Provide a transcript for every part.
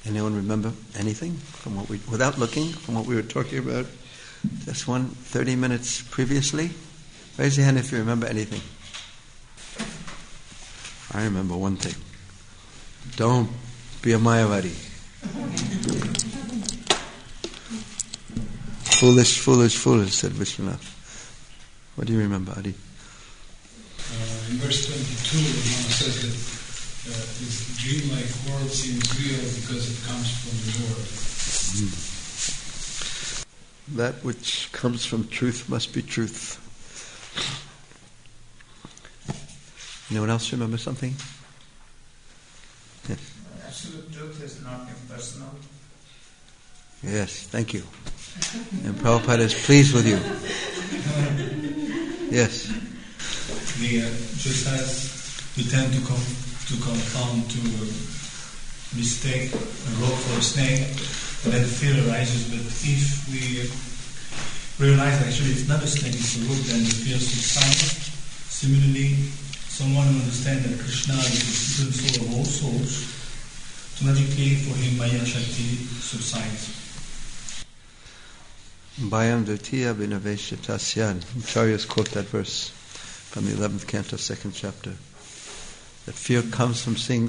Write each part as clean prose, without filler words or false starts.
Anyone remember anything from what without looking, from what we were talking about just 30 minutes previously? Raise your hand if you remember anything. I remember one thing. Don't be a Mayavadi. Foolish, foolish, foolish, said Vishwanath. What do you remember, Adi? In verse 22, Mama says that this dreamlike world seems real because it comes from the Lord. That which comes from truth must be truth. Anyone else remember something? Yes. Absolute truth is not impersonal. Yes, thank you. And Prabhupada is pleased with you. Yes. Just as we tend to confound to mistake a rope for a snake, then fear arises. But if we realize that actually it's not a snake, it's a rope, then the fear subsides. Similarly, someone who understands that Krishna is the supreme soul of all souls, automatically for him Maya Shakti subsides. Bhayam Dvitiya Vinavesha Tasyan. Acharyas quote that verse from the 11th canto, 2nd chapter. That fear comes from seeing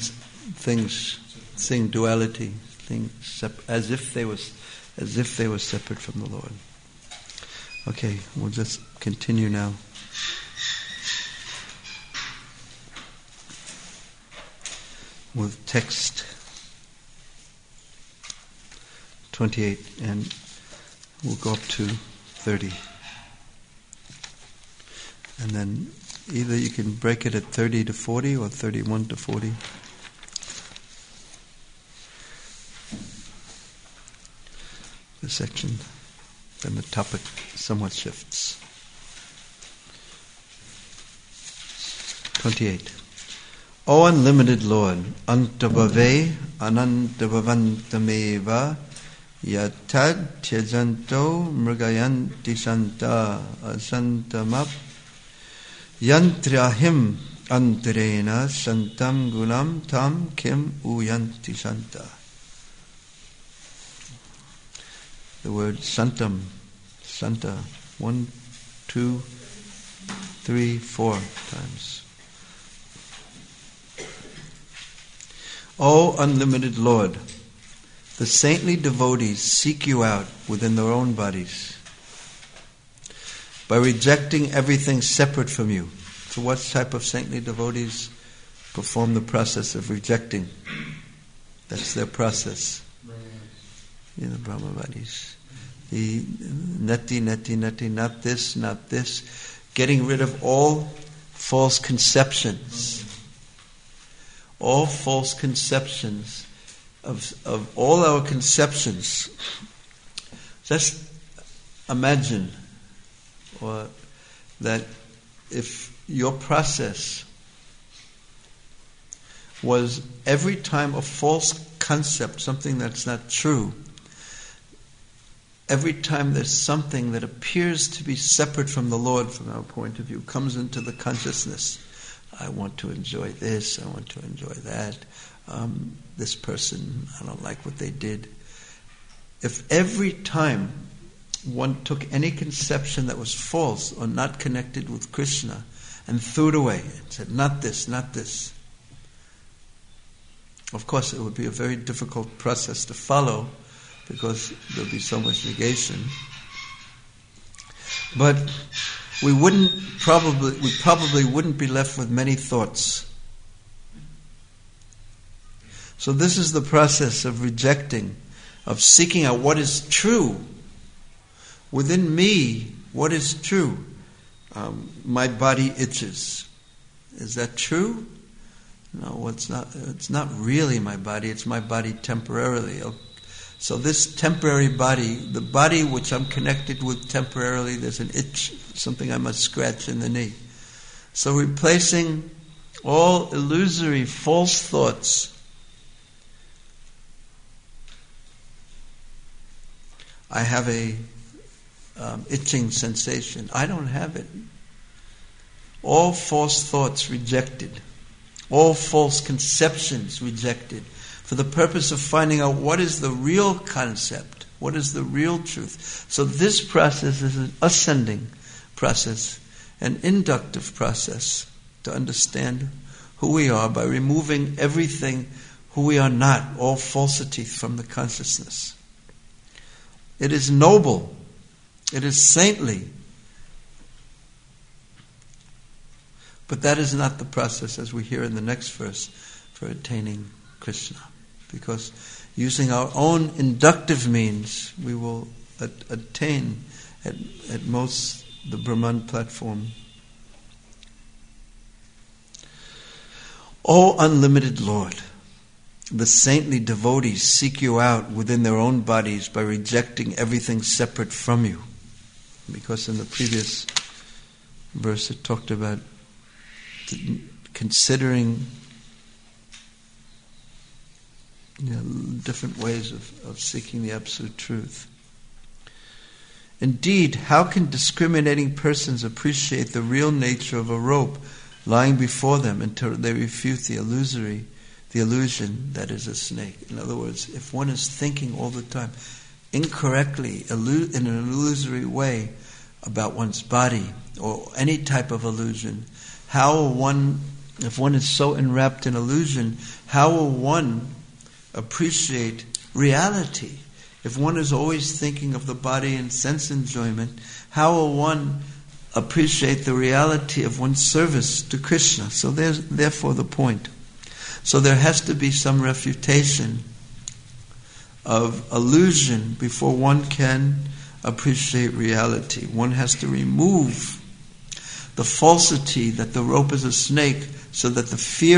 duality, as if they were separate from the Lord. Okay, we'll just continue now. With text 28, and we'll go up to 30. And then either you can break it at 30 to 40 or 31 to 40. The section, then the topic somewhat shifts. 28. O unlimited Lord, Antabhave Anantabhavantameva Yatad Tyajanto Mrigayanti Santa Asantamap Yantrahim Antarena Santam Gunam Tam Kim Uyanti Santa. The word Santam, Santa, 1, 2, 3, 4 times. O unlimited Lord, the saintly devotees seek you out within their own bodies by rejecting everything separate from you. So what type of saintly devotees perform the process of rejecting? That's their process. The Brahmavadis. The neti, not this, not this. Getting rid of all false conceptions. All false conceptions of all our conceptions. Just imagine that if your process was every time a false concept, something that's not true, every time there's something that appears to be separate from the Lord from our point of view, comes into the consciousness. I want to enjoy this, I want to enjoy that. This person, I don't like what they did. If every time one took any conception that was false or not connected with Krishna and threw it away and said, not this, not this. Of course, it would be a very difficult process to follow because there would be so much negation. But we probably wouldn't be left with many thoughts. So this is the process of rejecting, of seeking out what is true. Within me, what is true? My body itches. Is that true? No, it's not. It's not really my body. It's my body temporarily. So this temporary body, the body which I'm connected with temporarily, there's an itch, something I must scratch in the knee. So replacing all illusory, false thoughts. I have a itching sensation. I don't have it. All false thoughts rejected. All false conceptions rejected. for the purpose of finding out what is the real concept, what is the real truth. So this process is an ascending process, an inductive process to understand who we are by removing everything who we are not, all falsity from the consciousness. It is noble, it is saintly, but that is not the process, as we hear in the next verse, for attaining Krishna. Because using our own inductive means, we will attain at most the Brahman platform. O unlimited Lord, the saintly devotees seek you out within their own bodies by rejecting everything separate from you. Because in the previous verse it talked about considering different ways of seeking the absolute truth. Indeed, how can discriminating persons appreciate the real nature of a rope lying before them until they refute the illusion that is a snake? In other words, if one is thinking all the time incorrectly, in an illusory way about one's body or any type of illusion, if one is so enwrapped in illusion, how will one appreciate reality? If one is always thinking of the body and sense enjoyment, how will one appreciate the reality of one's service to Krishna? So there's therefore the point. So there has to be some refutation of illusion before one can appreciate reality. One has to remove the falsity that the rope is a snake so that the fear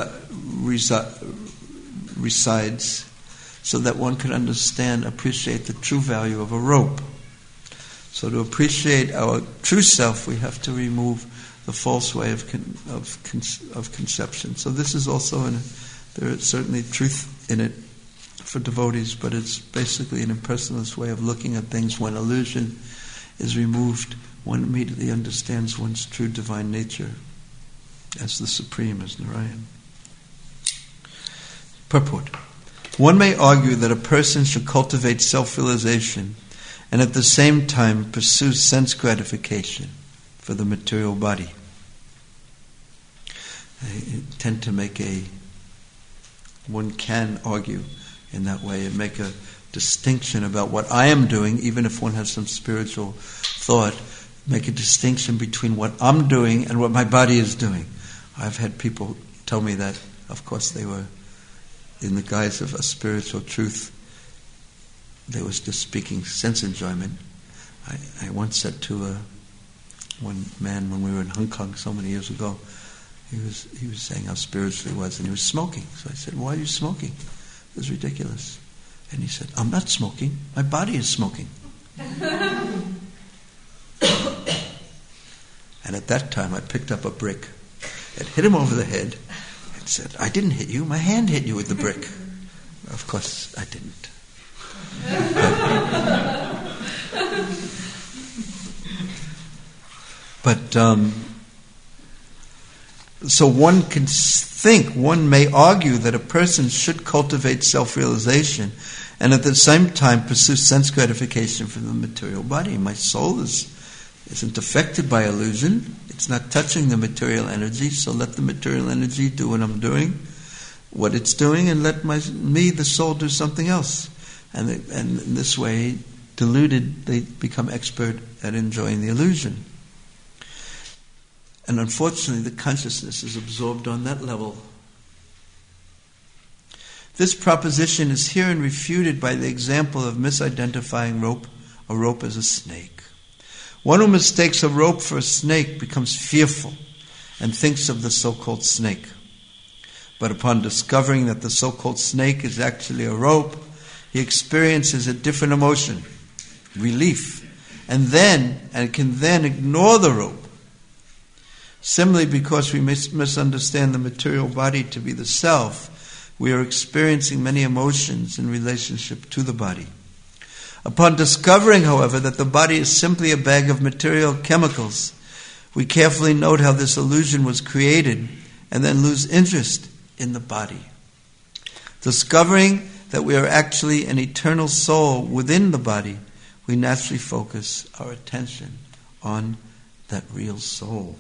resides, so that one can appreciate the true value of a rope. So to appreciate our true self, we have to remove the false way of conception. So this is also there is certainly truth in it for devotees, but it's basically an impersonalist way of looking at things. When illusion is removed, one immediately understands one's true divine nature as the Supreme, as Narayan. Purport. One may argue that a person should cultivate self-realization and at the same time pursue sense gratification for the material body. I tend to one can argue in that way and make a distinction about what I am doing, even if one has some spiritual thought, make a distinction between what I'm doing and what my body is doing. I've had people tell me that, of course they were in the guise of a spiritual truth, they was just speaking sense enjoyment. I once said to one man when we were in Hong Kong so many years ago, he was saying how spiritual he was, and he was smoking. So I said, "Why are you smoking? It was ridiculous." And he said, "I'm not smoking. My body is smoking." And at that time I picked up a brick and hit him over the head and said, "I didn't hit you, my hand hit you with the brick." Of course I didn't. But so one can one may argue that a person should cultivate self-realization and at the same time pursue sense gratification from the material body. My soul isn't affected by illusion. It's not touching the material energy, so let the material energy do what it's doing, and let the soul, do something else. And in this way, deluded, they become expert at enjoying the illusion. And unfortunately, the consciousness is absorbed on that level. This proposition is herein refuted by the example of misidentifying a rope as a snake. One who mistakes a rope for a snake becomes fearful and thinks of the so-called snake. But upon discovering that the so-called snake is actually a rope, he experiences a different emotion, relief, and can then ignore the rope. Similarly, because we misunderstand the material body to be the self, we are experiencing many emotions in relationship to the body. Upon discovering, however, that the body is simply a bag of material chemicals, we carefully note how this illusion was created and then lose interest in the body. Discovering that we are actually an eternal soul within the body, we naturally focus our attention on that real soul.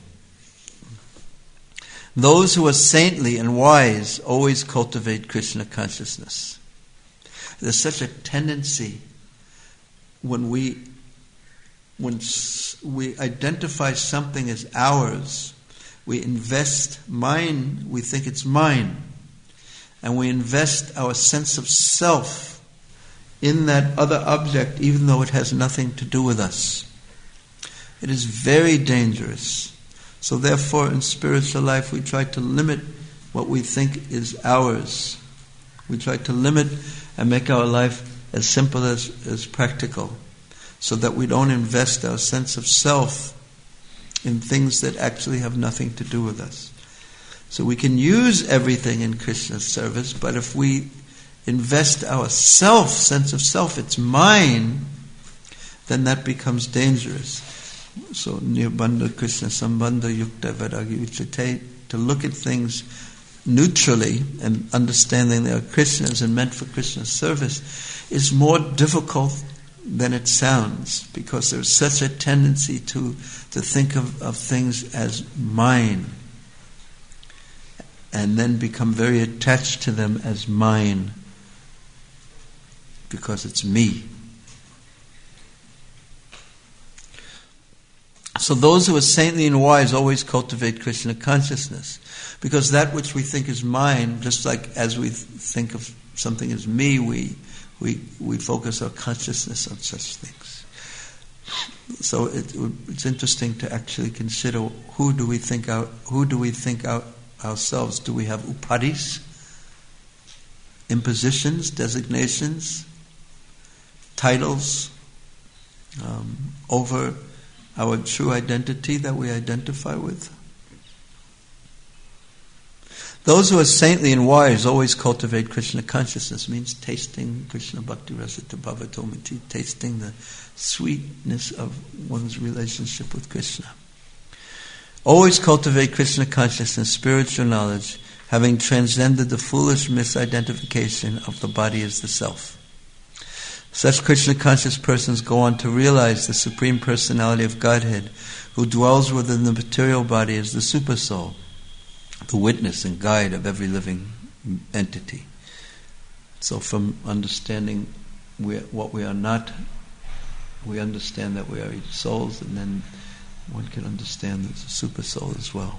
Those who are saintly and wise always cultivate Krishna consciousness. There's such a tendency when we identify something as ours, we invest mine, we think it's mine, and we invest our sense of self in that other object even though it has nothing to do with us. It is very dangerous. So therefore in spiritual life we try to limit what we think is ours. We try to limit and make our life as simple as practical, so that we don't invest our sense of self in things that actually have nothing to do with us. So we can use everything in Krishna's service, but if we invest our sense of self, it's mine, then that becomes dangerous. So Nirbandha Krishna Sambandha Yukta Vairagya Uchate, to look at things neutrally and understanding they are Krishna's and meant for Krishna's service is more difficult than it sounds, because there's such a tendency to think of things as mine and then become very attached to them as mine because it's me. So those who are saintly and wise always cultivate Krishna consciousness, because that which we think is mine, just like as we think of something as me, we focus our consciousness on such things. So it's interesting to actually consider, who do we think ourselves? Do we have upadhis, impositions, designations, titles over our true identity that we identify with? Those who are saintly and wise always cultivate Krishna consciousness. Means tasting Krishna Bhakti Rasita Bhavatomiti, tasting the sweetness of one's relationship with Krishna. Always cultivate Krishna consciousness, spiritual knowledge, having transcended the foolish misidentification of the body as the self. Such Krishna conscious persons go on to realize the Supreme Personality of Godhead, who dwells within the material body as the Super Soul, the witness and guide of every living entity. So from understanding what we are not, we understand that we are each souls, and then one can understand there's a Super Soul as well.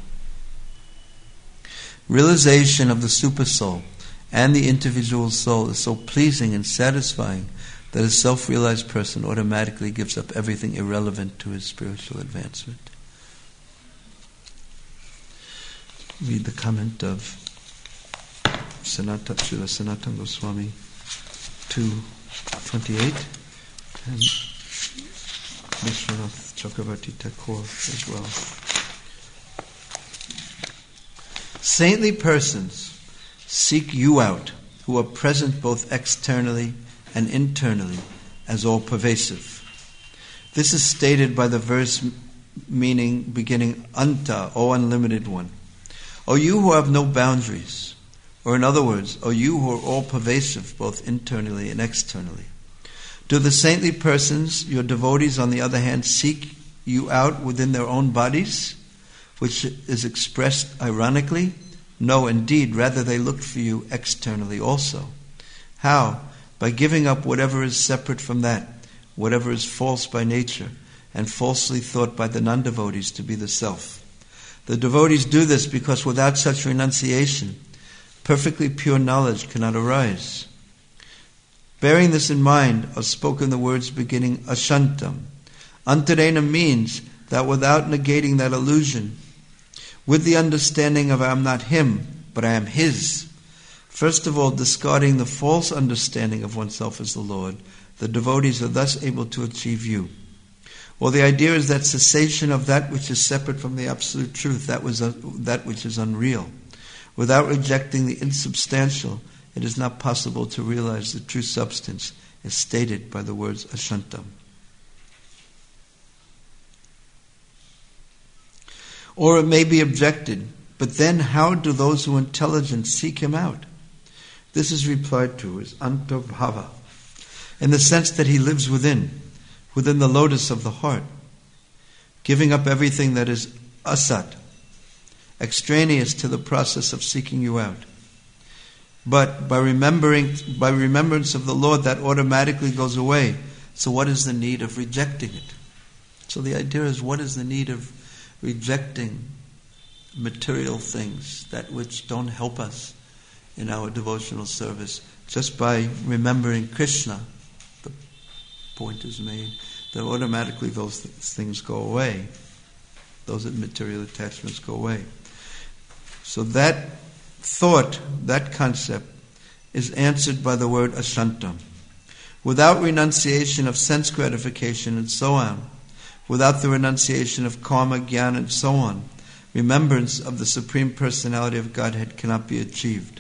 Realization of the Super Soul and the individual soul is so pleasing and satisfying that a self-realized person automatically gives up everything irrelevant to his spiritual advancement. Read the comment of Srila Sanatana Goswami 2:28 and Vishwanath Chakravarti Thakur as well. Saintly persons seek you out, who are present both externally and internally as all-pervasive. This is stated by the verse meaning beginning Anta, O Unlimited One. O you who have no boundaries, or in other words, O you who are all-pervasive both internally and externally. Do the saintly persons, your devotees on the other hand, seek you out within their own bodies, which is expressed ironically? No, indeed, rather they look for you externally also. How? By giving up whatever is separate from that, whatever is false by nature, and falsely thought by the non-devotees to be the self. The devotees do this because without such renunciation, perfectly pure knowledge cannot arise. Bearing this in mind are spoken the words beginning Ashantam. Antarena means that without negating that illusion, with the understanding of I am not him, but I am his, first of all discarding the false understanding of oneself as the Lord, the devotees are thus able to achieve you. Well, the idea is that cessation of that which is separate from the absolute truth, that which is unreal. Without rejecting the insubstantial, it is not possible to realize the true substance as stated by the words Ashantam. Or it may be objected, but then how do those who are intelligent seek him out? This is replied to as Antarbhava, in the sense that he lives within the lotus of the heart, giving up everything that is asat, extraneous to the process of seeking you out. But by remembrance of the Lord, that automatically goes away. So what is the need of rejecting it? So the idea is, what is the need of rejecting material things, that which don't help us in our devotional service? Just by remembering Krishna, the point is made, that automatically those things go away. Those material attachments go away. So that thought, that concept, is answered by the word asantam. Without renunciation of sense gratification and so on, without the renunciation of karma, jnana, and so on, remembrance of the Supreme Personality of Godhead cannot be achieved.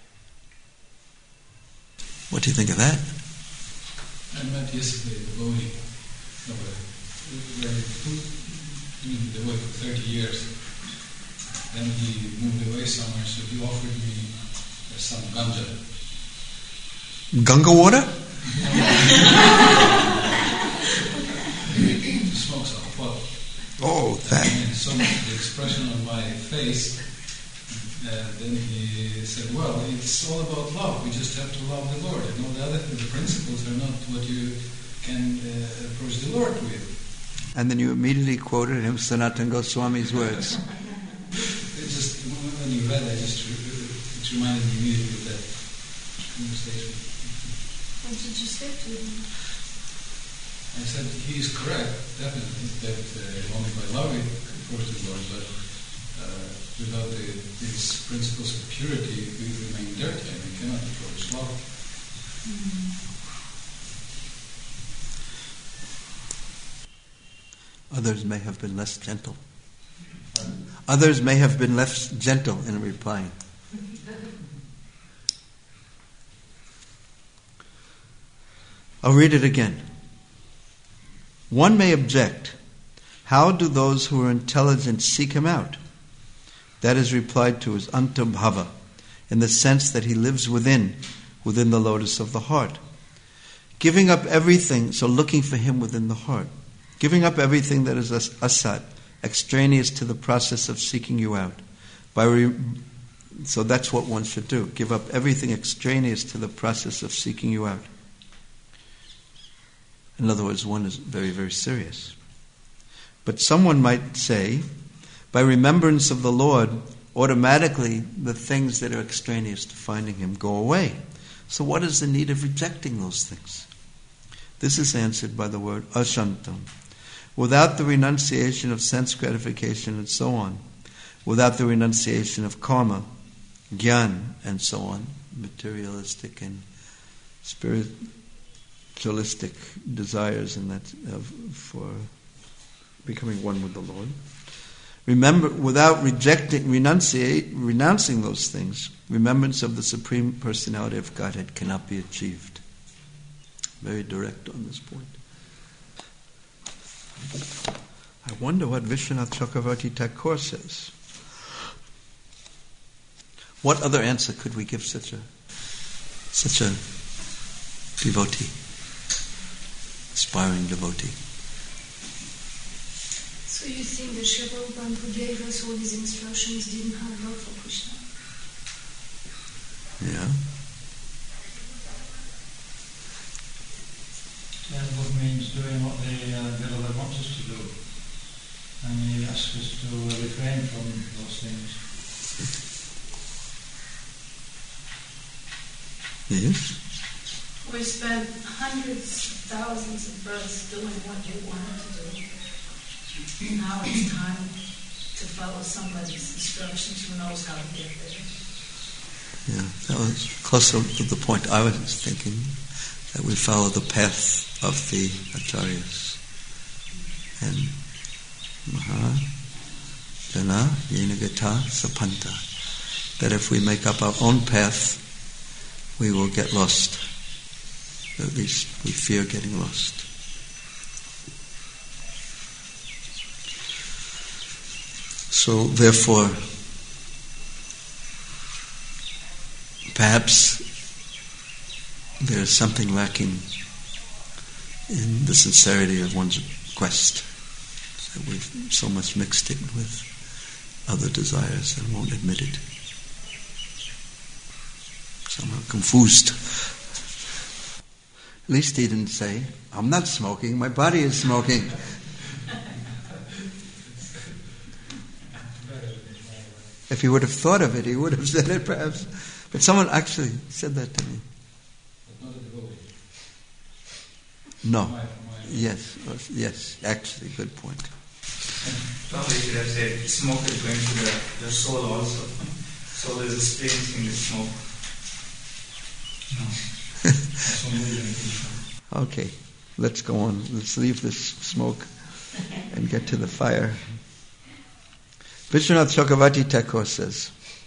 What do you think of that? I met yesterday a devotee doing the way for 30 years. Then he moved away somewhere, so he offered me some ganja. Ganga water? To smoke some pot. Oh, that. And so much the expression on my face, then he said, well, it's all about love. We just have to love the Lord. And all the other the principles are not what you can approach the Lord with. And then you immediately quoted him, Sanatana Goswami's words. It just, when you read, it reminded me immediately of that conversation. What did you say to him? I said, he is correct, definitely, that only by love we approach the Lord, but without these principles of purity, we remain dirty and we cannot approach love. Others may have been less gentle. Others may have been less gentle in replying. I'll read it again. One may object, how do those who are intelligent seek him out? That is replied to as antarbhava, in the sense that he lives within the lotus of the heart. Giving up everything, so looking for him within the heart. Giving up everything that is asat, extraneous to the process of seeking you out. So that's what one should do. Give up everything extraneous to the process of seeking you out. In other words, one is very, very serious. But someone might say, by remembrance of the Lord, automatically the things that are extraneous to finding him go away. So what is the need of rejecting those things? This is answered by the word asantam. Without the renunciation of sense gratification and so on, without the renunciation of karma, jnana, and so on, materialistic and spiritualistic desires and that for becoming one with the Lord. Remember, without renouncing those things, remembrance of the Supreme Personality of Godhead cannot be achieved. Very direct on this point. I wonder what Vishwanath Chakravarti Thakur says. What other answer could we give such a devotee, aspiring devotee? So you think that Srila Prabhupada, who gave us all these instructions, didn't have love for Krishna? Yeah. Love means doing what the Lord wants us to do. And he asks us to refrain from those things. Yes. We spent hundreds, thousands of births doing what you wanted to do. Now it's time to follow somebody's instructions who knows how to get there. Yeah, that was closer to the point I was thinking, that we follow the path of the acharyas. And Maha Jana Yenagata Sapanta. That if we make up our own path, we will get lost. At least we fear getting lost. So therefore, perhaps there is something lacking in the sincerity of one's quest. So we've so much mixed it with other desires and won't admit it. Somehow confused. At least he didn't say, I'm not smoking, my body is smoking. If he would have thought of it, he would have said it perhaps. But someone actually said that to me. But not a devotee. No. Yes, actually, good point. Probably should have said smoke is going to the soul also. Soul is experiencing the smoke. No. Okay, let's go on. Let's leave this smoke and get to the fire. Vishwanath Chakravarti Thakur says,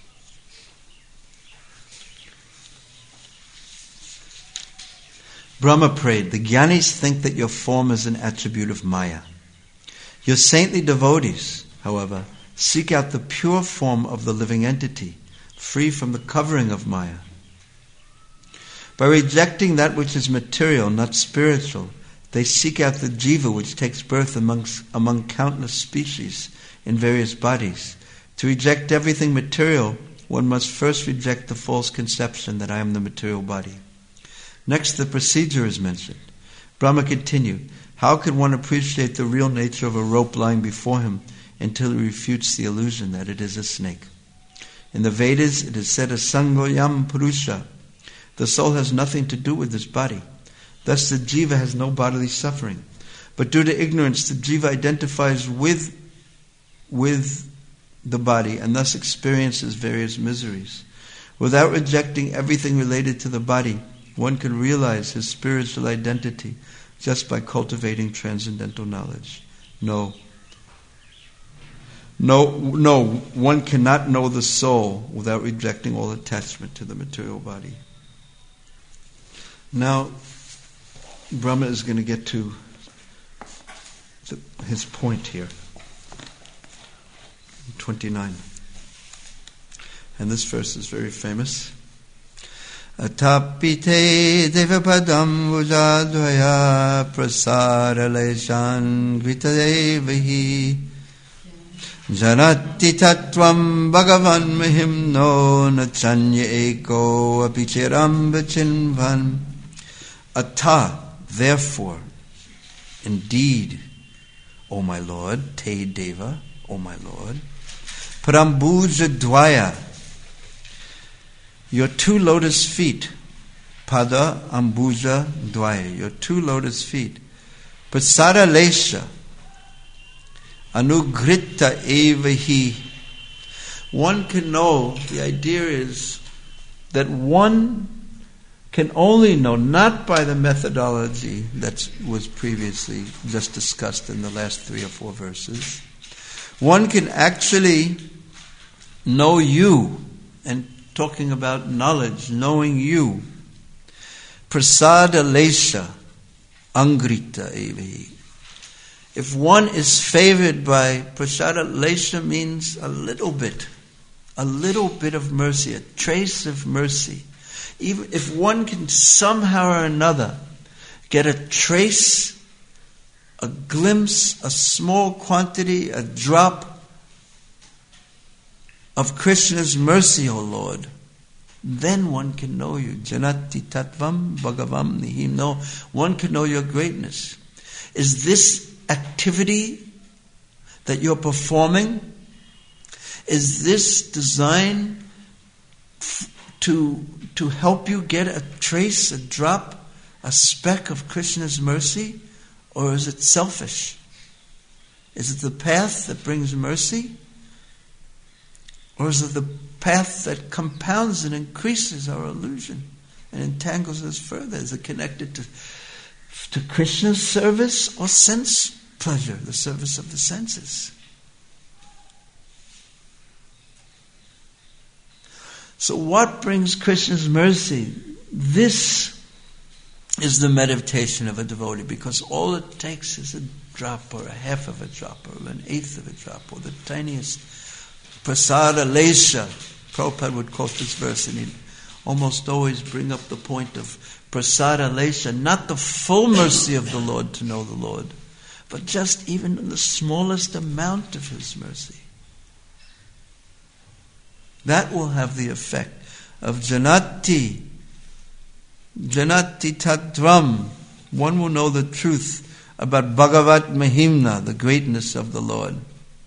Brahma prayed, the Jnanis think that your form is an attribute of Maya. Your saintly devotees, however, seek out the pure form of the living entity, free from the covering of Maya. By rejecting that which is material, not spiritual, they seek out the jiva which takes birth among countless species in various bodies. To reject everything material, one must first reject the false conception that I am the material body. Next, the procedure is mentioned. Brahma continued, how could one appreciate the real nature of a rope lying before him until he refutes the illusion that it is a snake? In the Vedas, it is said, Asangoyam Purusha. The soul has nothing to do with this body. Thus the jiva has no bodily suffering. But due to ignorance, the jiva identifies with the body and thus experiences various miseries. Without rejecting everything related to the body, one can realize his spiritual identity just by cultivating transcendental knowledge. No, one cannot know the soul without rejecting all attachment to the material body. Now, Brahma is going to get to his point here. 29. And this verse is very famous. Atapite devapadam vujadvaya prasaraleshan gritadevahi janati tattvam bhagavan mahimno nachanya eko apichiram vachinvan. Ata, therefore, indeed, O my Lord, te deva, O my Lord, parambuja dvaya, your two lotus feet, pada ambuja dvaya, your two lotus feet, prasada lesha, anugrita evahi. One can know, the idea is that one can only know, not by the methodology that was previously just discussed in the last 3 or 4 verses. One can actually know you, and talking about knowledge, knowing you. Prasada lesha, angrita evahi. If one is favored by prasada lesha, means a little bit of mercy, a trace of mercy. Even if one can somehow or another get a trace, a glimpse, a small quantity, a drop of Krishna's mercy, O Lord, then one can know you. Janati tattvam bhagavam nihim. No, one can know your greatness. Is this activity that you're performing, is this designed to help you get a trace, a drop, a speck of Krishna's mercy? Or is it selfish? Is it the path that brings mercy? Or is it the path that compounds and increases our illusion and entangles us further? Is it connected to Krishna's service or sense pleasure, the service of the senses? So what brings Krishna's mercy? This is the meditation of a devotee, because all it takes is a drop or a half of a drop or an eighth of a drop or the tiniest prasada lesha. Prabhupada would quote this verse, and almost always bring up the point of prasada lesha, not the full mercy of the Lord to know the Lord, but just even the smallest amount of His mercy. That will have the effect of janati tattvam. One will know the truth about Bhagavat Mahimna, the greatness of the Lord.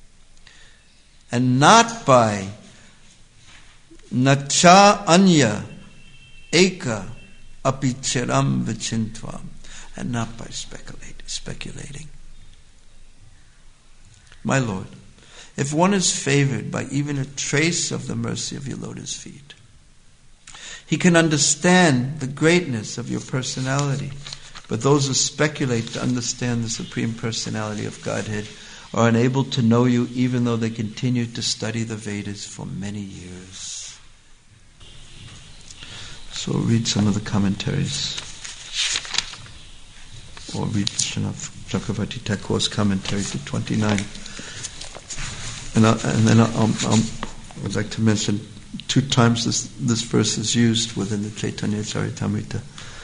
And not by nacha anya eka apicharam vichintvam, and not by speculating. My Lord, if one is favored by even a trace of the mercy of your lotus feet, he can understand the greatness of your personality. But those who speculate to understand the Supreme Personality of Godhead are unable to know you, even though they continue to study the Vedas for many years. So read some of the commentaries. Or read Srinath Chakravarti Thakur's commentary to 29. And then I would like to mention 2 times this verse is used within the Chaitanya Charitamrita.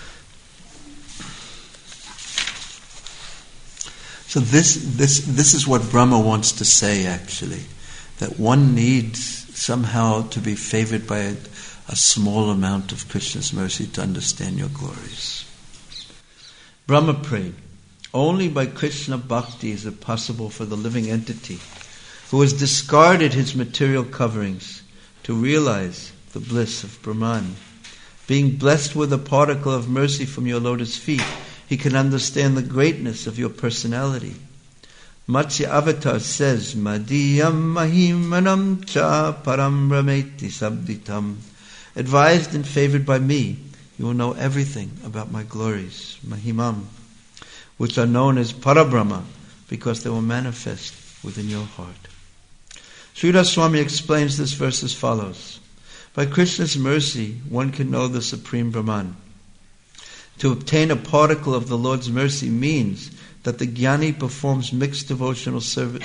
So this is what Brahma wants to say, actually, that one needs somehow to be favored by a small amount of Krishna's mercy to understand your glories. Brahma prayed, only by Krishna Bhakti is it possible for the living entity who has discarded his material coverings to realize the bliss of Brahman. Being blessed with a particle of mercy from your lotus feet, he can understand the greatness of your personality. Matsya Avatar says, Madhyam Mahimanam Cha Param Rameti Sabditam. Advised and favored by me, you will know everything about my glories, Mahimam, which are known as Parabrahma, because they will manifest within your heart. Sridhar Swami explains this verse as follows. By Krishna's mercy, one can know the Supreme Brahman. To obtain a particle of the Lord's mercy means that the Jnani performs mixed devotional service.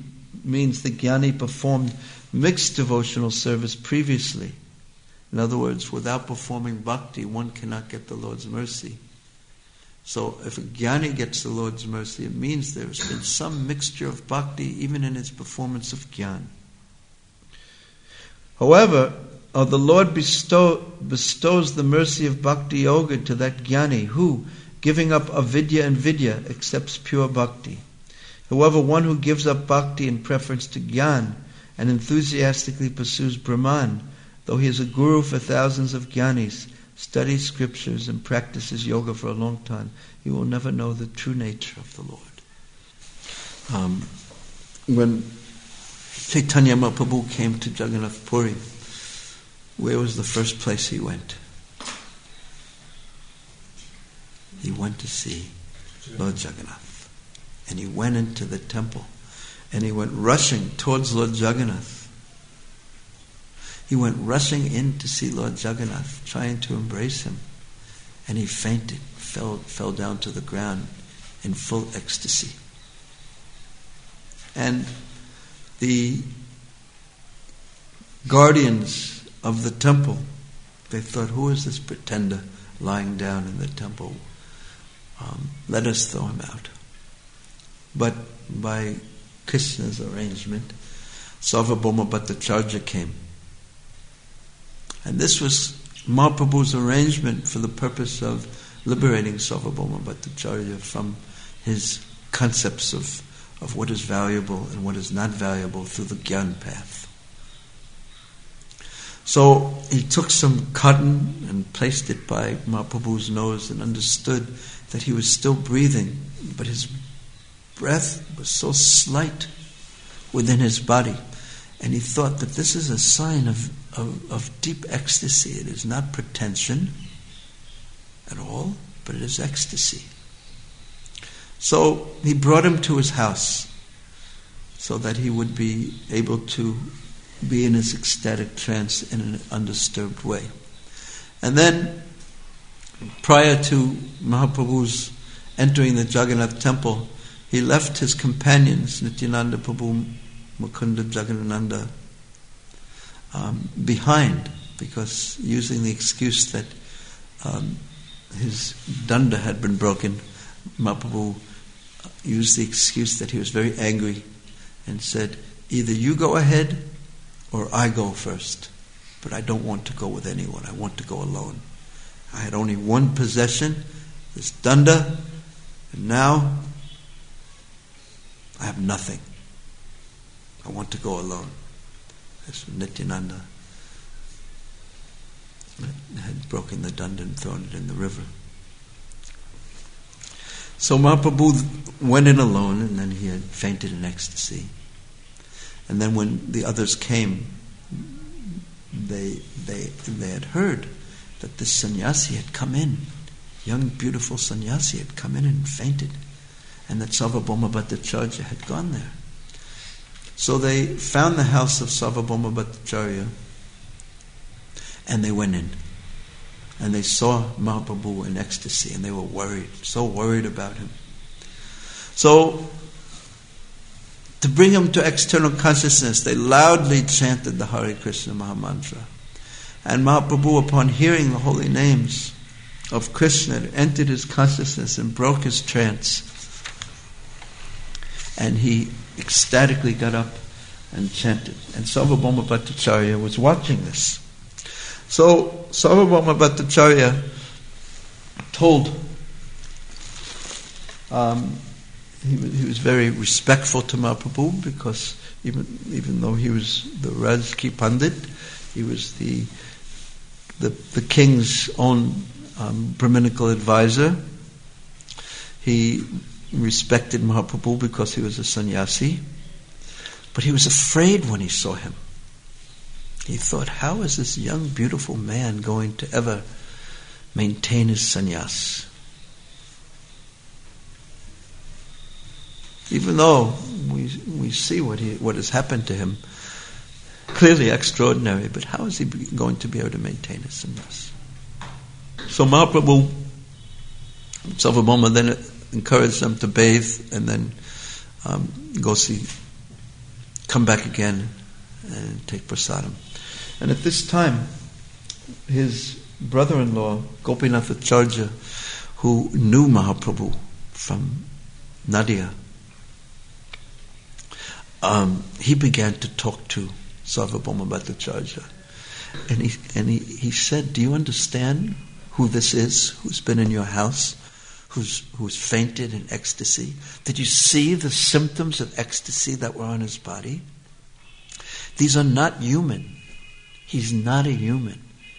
Previously. In other words, without performing bhakti, one cannot get the Lord's mercy. So if a Jnani gets the Lord's mercy, it means there has been some mixture of bhakti even in its performance of Jnana. However, the Lord bestows the mercy of Bhakti Yoga to that Jnani who, giving up avidya and vidya, accepts pure bhakti. However, one who gives up bhakti in preference to Jnana and enthusiastically pursues Brahman, though he is a guru for thousands of Jnanis, studies scriptures and practices yoga for a long time, he will never know the true nature of the Lord. When Chaitanya Mahaprabhu came to Jagannath Puri, where was the first place he went? He went to see Lord Jagannath. And he went into the temple. And he went rushing towards Lord Jagannath. He went rushing in to see Lord Jagannath, trying to embrace him. And he fainted, fell down to the ground in full ecstasy. And the guardians of the temple, they thought, who is this pretender lying down in the temple? Let us throw him out. But by Krishna's arrangement, Sarvabhauma Bhattacharya came. And this was Mahaprabhu's arrangement for the purpose of liberating Sarvabhauma Bhattacharya from his concepts of what is valuable and what is not valuable through the Gyan path. So he took some cotton and placed it by Mahaprabhu's nose and understood that he was still breathing, but his breath was so slight within his body. And he thought that this is a sign of deep ecstasy. It is not pretension at all, but it is ecstasy. So he brought him to his house so that he would be able to be in his ecstatic trance in an undisturbed way. And then, prior to Mahaprabhu's entering the Jagannath temple, he left his companions, Nityananda Prabhu, Mukunda, Jagannananda, behind, because using the excuse that his danda had been broken, Mahaprabhu used the excuse that he was very angry and said, either you go ahead or I go first, but I don't want to go with anyone. I want to go alone. I had only one possession, this danda, and now I have nothing. I want to go alone. This Nityananda had broken the danda and thrown it in the river. So Mahaprabhu went in alone, and then he had fainted in ecstasy. And then when the others came, they had heard that this sannyasi had come in, young beautiful sannyasi had come in and fainted, and that Sarvabhauma Bhattacharya had gone there. So they found the house of Sarvabhauma Bhattacharya, and they went in. And they saw Mahaprabhu in ecstasy, and they were worried, so worried about him. So, to bring him to external consciousness, they loudly chanted the Hare Krishna Mahamantra. And Mahaprabhu, upon hearing the holy names of Krishna, entered his consciousness and broke his trance. And he ecstatically got up and chanted. And Sarvabhauma Bhattacharya was watching this. So Sarvabhauma Bhattacharya told, he was very respectful to Mahaprabhu, because even though he was the Rajki Pandit, he was the king's own Brahminical advisor. He respected Mahaprabhu because he was a sannyasi, but he was afraid when he saw him. He thought, how is this young, beautiful man going to ever maintain his sannyas? Even though we see what has happened to him, clearly extraordinary, but how is he going to be able to maintain his sannyas? So Mahaprabhu, Sarvabhauma then encouraged them to bathe and then come back again and take prasadam. And at this time, his brother-in-law, Gopinathacharya, who knew Mahaprabhu from Nadia, he began to talk to Sarvabhauma Bhattacharya. And he said, do you understand who this is, who's been in your house, who's fainted in ecstasy? Did you see the symptoms of ecstasy that were on his body? These are not human. He's not a human.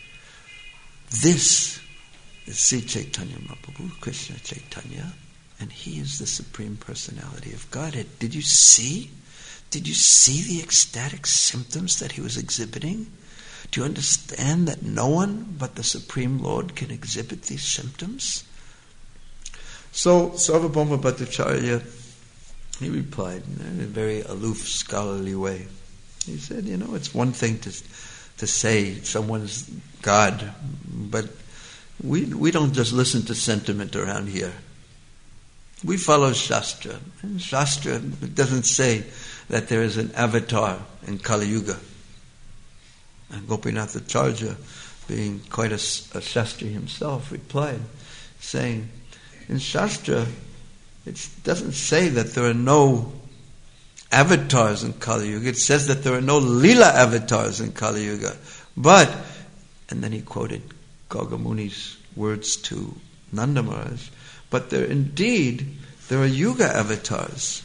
This is Sri Chaitanya Mahaprabhu, Krishna Chaitanya, and he is the Supreme Personality of Godhead. Did you see? Did you see the ecstatic symptoms that he was exhibiting? Do you understand that no one but the Supreme Lord can exhibit these symptoms? So Sarvabhauma Bhattacharya, he replied in a very aloof, scholarly way. He said, it's one thing to say someone's God, but we don't just listen to sentiment around here. We follow Shastra. And Shastra doesn't say that there is an avatar in Kali Yuga. And Gopinathacharya, being quite a Shastri himself, replied, saying, in Shastra, it doesn't say that there are no avatars in Kali Yuga. It says that there are no Leela avatars in Kali Yuga. But, and then he quoted Gaugamuni's words to Nanda Maharaj, but there are Yuga avatars.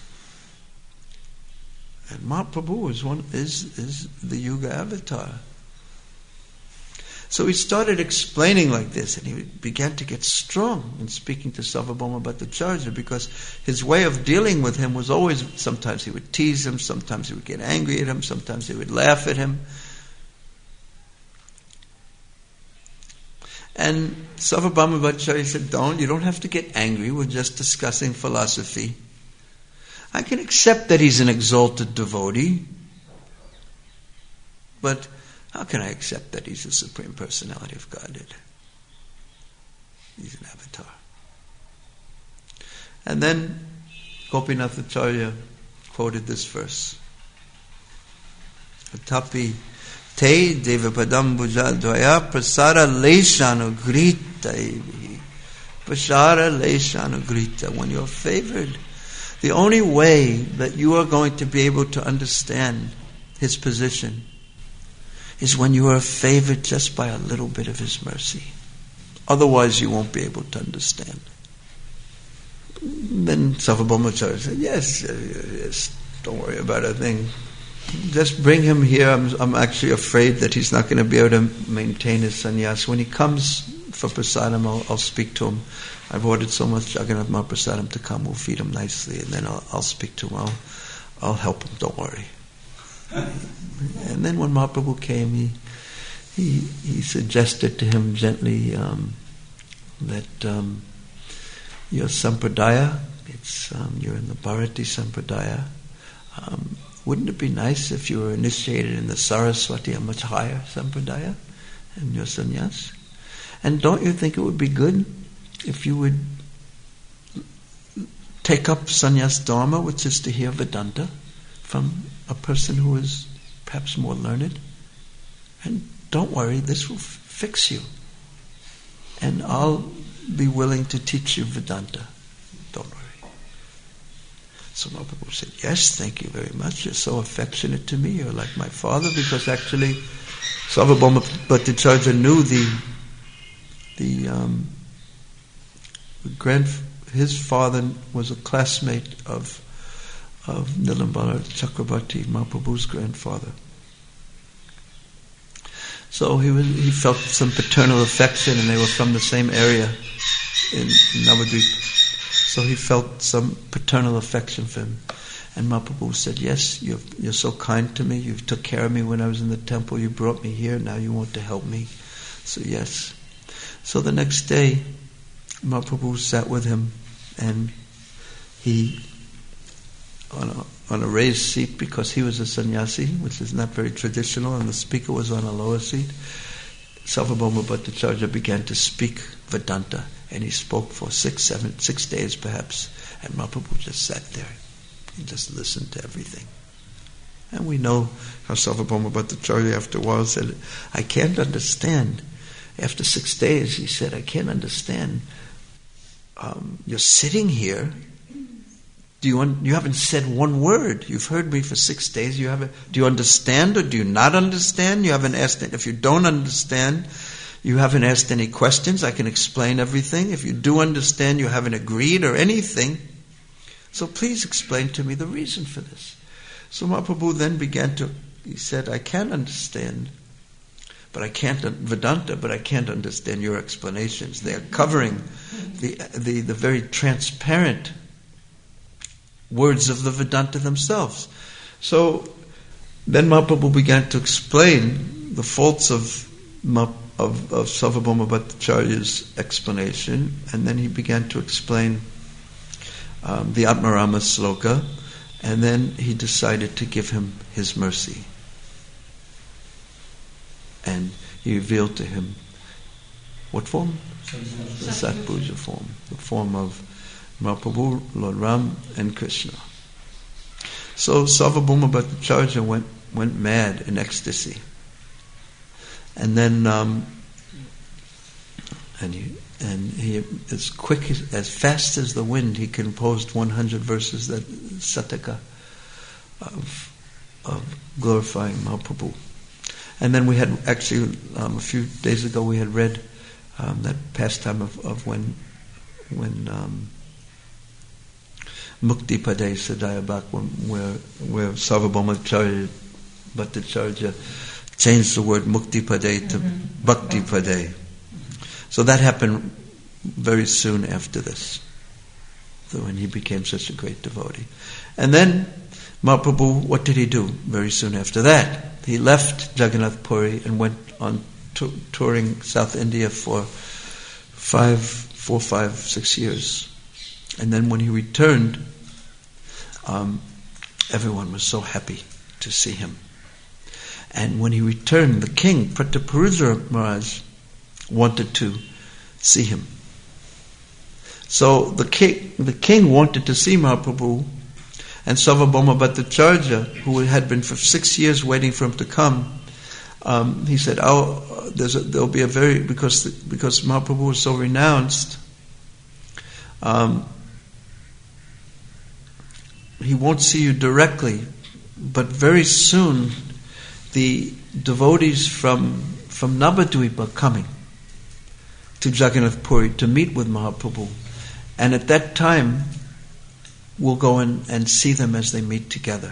And Mahaprabhu is the Yuga avatar. So he started explaining like this, and he began to get strong in speaking to Sarvabhauma Bhattacharya, because his way of dealing with him was always, sometimes he would tease him, sometimes he would get angry at him, sometimes he would laugh at him. And Sarvabhauma Bhattacharya said, you don't have to get angry, we're just discussing philosophy. I can accept that he's an exalted devotee, but how can I accept that he's the Supreme Personality of Godhead? He's an avatar. And then Gopinathacharya quoted this verse. Tapi Te devapadam bhujadvaya prasara leshanu grita evi. Prasara leshanu grita. When you're favored, the only way that you are going to be able to understand his position is when you are favored just by a little bit of his mercy. Otherwise you won't be able to understand. Then Sarvabhaumacharya said, yes, don't worry about a thing. Just bring him here. I'm actually afraid that he's not going to be able to maintain his sannyas. When he comes for prasadam, I'll speak to him. I've ordered so much Jagannath Mahaprasadam to come. We'll feed him nicely, and then I'll speak to him. I'll help him. Don't worry. And then when Mahaprabhu came, he suggested to him gently that your sampradaya, you're in the Bharati sampradaya. Wouldn't it be nice if you were initiated in the Saraswati, a much higher sampradaya, in your sannyas? And don't you think it would be good if you would take up sannyas dharma, which is to hear Vedanta from a person who is perhaps more learned? And don't worry, this will fix you. And I'll be willing to teach you Vedanta. Don't worry. So Mahaprabhu said, yes, thank you very much. You're so affectionate to me. You're like my father, because actually Sarvabhauma Bhattacharya knew his father was a classmate of Nilambara Chakrabarti, Mahaprabhu's grandfather. So he felt some paternal affection, and they were from the same area in Navadvip. So he felt some paternal affection for him. And Mahaprabhu said, yes, you're so kind to me. You took care of me when I was in the temple. You brought me here. Now you want to help me. So yes. So the next day, Mahaprabhu sat with him, and he, on a raised seat, because he was a sannyasi, which is not very traditional, and the speaker was on a lower seat, Sarvabhauma Bhattacharya began to speak Vedanta, and he spoke for 6 days perhaps, and Mahaprabhu just sat there. He just listened to everything. And we know how Sarvabhauma Bhattacharya after a while said, I can't understand. After 6 days he said, I can't understand. You're sitting here. You haven't said one word. You've heard me for 6 days. Do you understand or do you not understand? You haven't asked it. If you don't understand, you haven't asked any questions. I can explain everything. If you do understand, you haven't agreed or anything. So please explain to me the reason for this. So Mahaprabhu then he said, I can understand, but I can't Vedanta, but I can't understand your explanations. They are covering the very transparent words of the Vedanta themselves. So then Mahaprabhu began to explain the faults of Sarvabhauma Bhattacharya's explanation, and then he began to explain the Atmarama sloka, and then he decided to give him his mercy. And he revealed to him what form? The Satpuja form, the form of Mahaprabhu, Lord Ram, and Krishna. So Sarvabhauma Bhattacharya went mad in ecstasy. And then he as quick as fast as the wind, he composed 100 verses, that Sataka of glorifying Mahaprabhu. And then we had actually a few days ago we had read that pastime of when Mukti Pade Sadaya Bhak, where Sarvabhauma Bhattacharya changed the word Mukti Pade to Bhakti Pade. So that happened very soon after this, when he became such a great devotee. And then Mahaprabhu, what did he do very soon after that? He left Jagannath Puri and went on touring South India for 6 years. And then when he returned, everyone was so happy to see him. And when he returned, the king, Prataparudra Maharaj, wanted to see him. So the king wanted to see Mahaprabhu, and Sarvabhauma Bhattacharya, who had been for 6 years waiting for him to come, he said, there'll be because Mahaprabhu was so renounced, he won't see you directly, but very soon the devotees from Navadvipa are coming to Jagannath Puri to meet with Mahaprabhu. And at that time, we'll go in and see them as they meet together.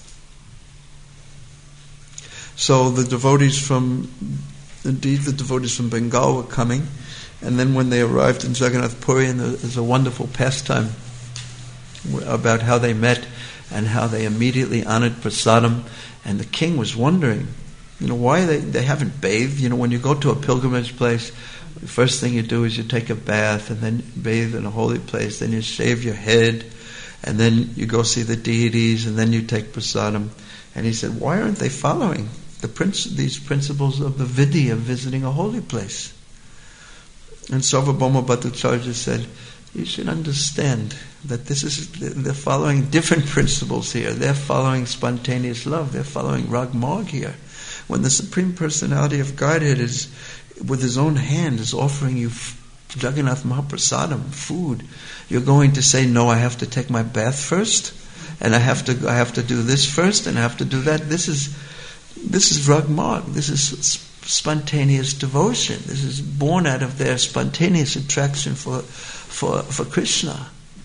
So the devotees from Bengal were coming, and then when they arrived in Jagannath Puri, and there's a wonderful pastime about how they met and how they immediately honored prasadam, and the king was wondering, why they haven't bathed. When you go to a pilgrimage place, the first thing you do is you take a bath and then bathe in a holy place, then you shave your head, and then you go see the deities, and then you take prasadam. And he said, why aren't they following these principles of the vidya of visiting a holy place? And Sarvabhauma Bhattacharya said, you should understand that they're following different principles here. They're following spontaneous love. They're following Rag Marg here. When the Supreme Personality of Godhead is, with his own hand, is offering you Jagannath Mahaprasadam, food, you're going to say, no, I have to take my bath first, and I have to do this first, and I have to do that. This is Rag Marg. This is spontaneous devotion. This is born out of their spontaneous attraction for Krishna.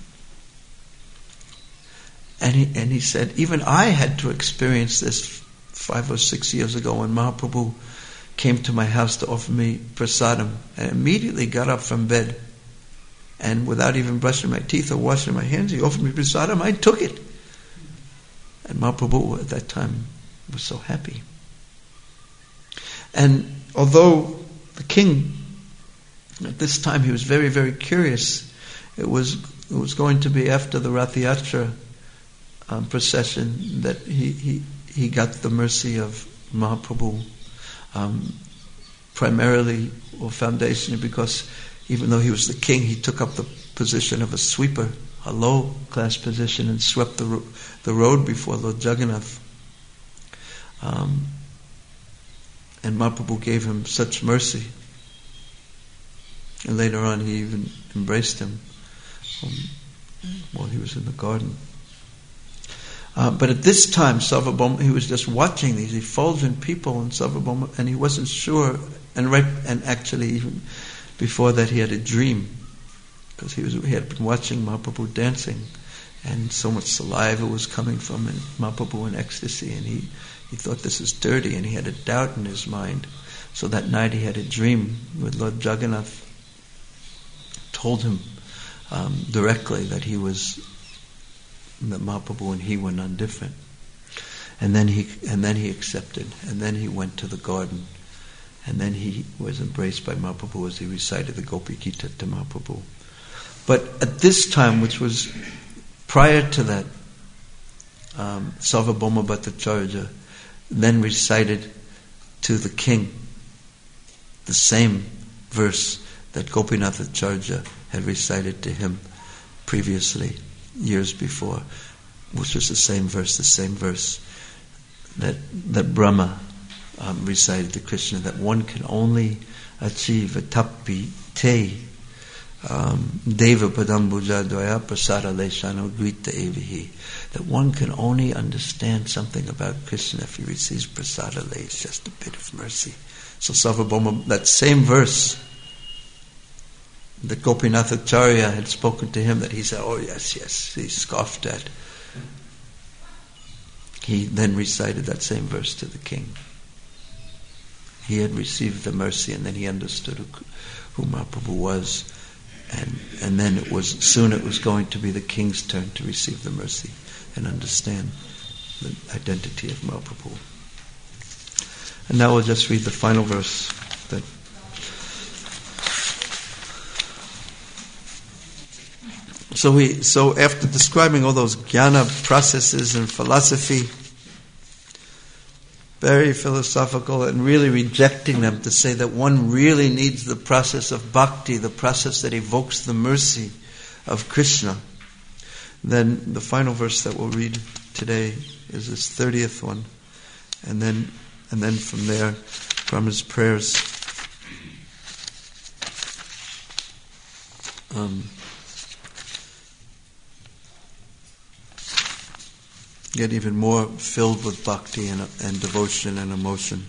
And he said, even I had to experience this 5 or 6 years ago when Mahaprabhu came to my house to offer me prasadam, and immediately got up from bed, and without even brushing my teeth or washing my hands, he offered me prasadam. I took it. And Mahaprabhu at that time was so happy. And although the king, at this time, he was very, very curious. It was going to be after the Rath Yatra procession that he got the mercy of Mahaprabhu, primarily or foundationally because even though he was the king, he took up the position of a sweeper, a low-class position, and swept the road before Lord Jagannath. And Mahaprabhu gave him such mercy. And later on he even embraced him while he was in the garden. But at this time, Sarvabhauma, he was just watching these effulgent people in Sarvabhauma, and he wasn't sure. And actually, even before that, he had a dream, because he had been watching Mahaprabhu dancing, and so much saliva was coming from Mahaprabhu in ecstasy, and he thought this is dirty, and he had a doubt in his mind. So that night he had a dream with Lord Jagannath, told him directly that Mahaprabhu and he were none different. And then he accepted, and then he went to the garden, and then he was embraced by Mahaprabhu as he recited the Gopi Gita to Mahaprabhu. But at this time, which was prior to that, Sarvabhauma Bhattacharya then recited to the king the same verse that Gopinathacharya had recited to him previously, years before, which was the same verse that Brahma recited to Krishna, that one can only achieve atapi te deva padambuja dvaya prasada leshano dvita evihi, that one can only understand something about Krishna if he receives prasada lesh, just a bit of mercy. So Sarvabhauma, that same verse that Gopinathacharya had spoken to him, that he said, oh yes, he scoffed at. He then recited that same verse to the king. He had received the mercy, and then he understood who Mahaprabhu was, and then it was going to be the king's turn to receive the mercy and understand the identity of Mahaprabhu. And now we'll just read the final verse. So after describing all those jnana processes and philosophy, very philosophical, and really rejecting them, to say that one really needs the process of bhakti, the process that evokes the mercy of Krishna, then the final verse that we'll read today is this 30th one. And then And then from there, from his prayers, get even more filled with bhakti and devotion and emotion.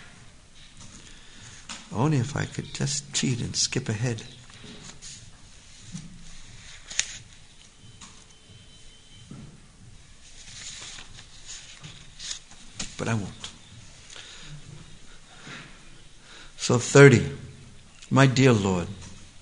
Only if I could just cheat and skip ahead. But I won't. So 30, my dear Lord.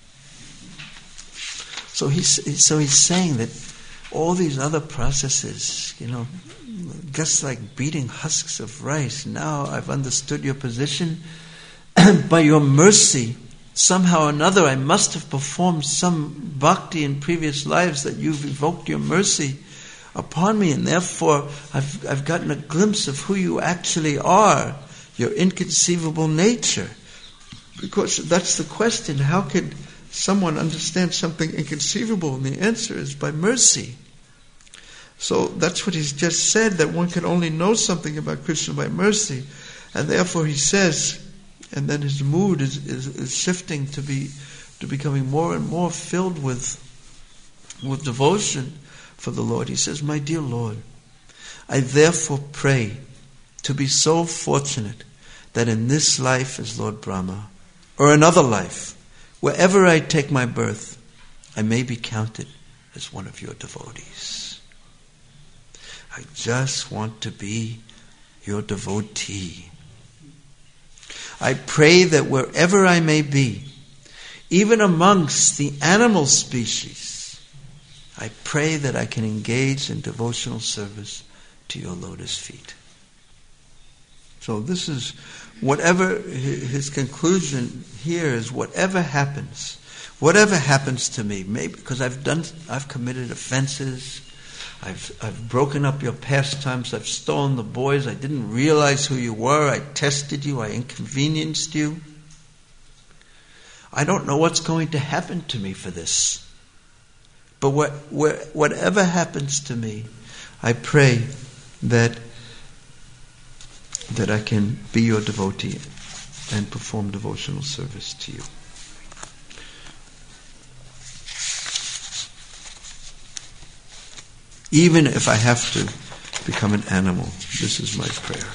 So he's saying that all these other processes, just like beating husks of rice. Now I've understood your position. By your mercy, somehow or another, I must have performed some bhakti in previous lives that you've evoked your mercy upon me, and therefore I've gotten a glimpse of who you actually are, your inconceivable nature. Because that's the question: how could someone understand something inconceivable? And the answer is by mercy. So that's what he's just said, that one can only know something about Krishna by mercy. And therefore he says, and then his mood is shifting to becoming more and more filled with devotion for the Lord. He says, my dear Lord, I therefore pray to be so fortunate that in this life as Lord Brahma, or another life, wherever I take my birth, I may be counted as one of your devotees. I just want to be your devotee. I pray that wherever I may be, even amongst the animal species, I pray that I can engage in devotional service to your lotus feet. So this is whatever his conclusion here is, whatever happens to me, maybe because I've committed offenses, I've broken up your pastimes, I've stolen the boys, I didn't realize who you were, I tested you, I inconvenienced you. I don't know what's going to happen to me for this. But whatever happens to me, I pray that I can be your devotee and perform devotional service to you. Even if I have to become an animal, this is my prayer.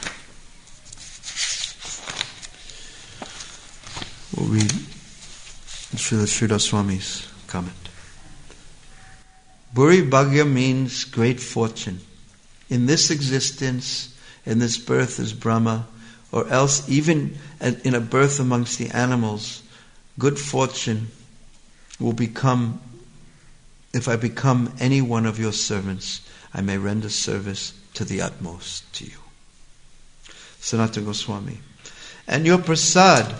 We'll read Srila Sridhar Swami's comment. Buri Bhagya means great fortune. In this existence, in this birth as Brahma, or else even in a birth amongst the animals, good fortune will become, if I become any one of your servants, I may render service to the utmost to you. Sanatana Goswami. And your prasad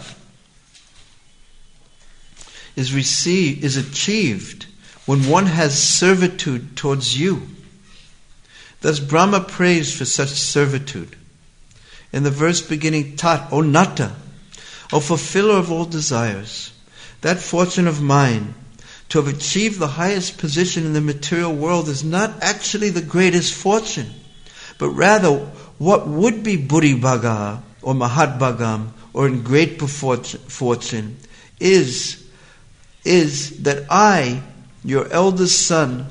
is achieved when one has servitude towards you. Thus Brahma prays for such servitude. In the verse beginning Tat, O Nata, O fulfiller of all desires, that fortune of mine to have achieved the highest position in the material world is not actually the greatest fortune, but rather what would be Buri Bhaga or Mahat Bhagam or in great fortune is that I, your eldest son,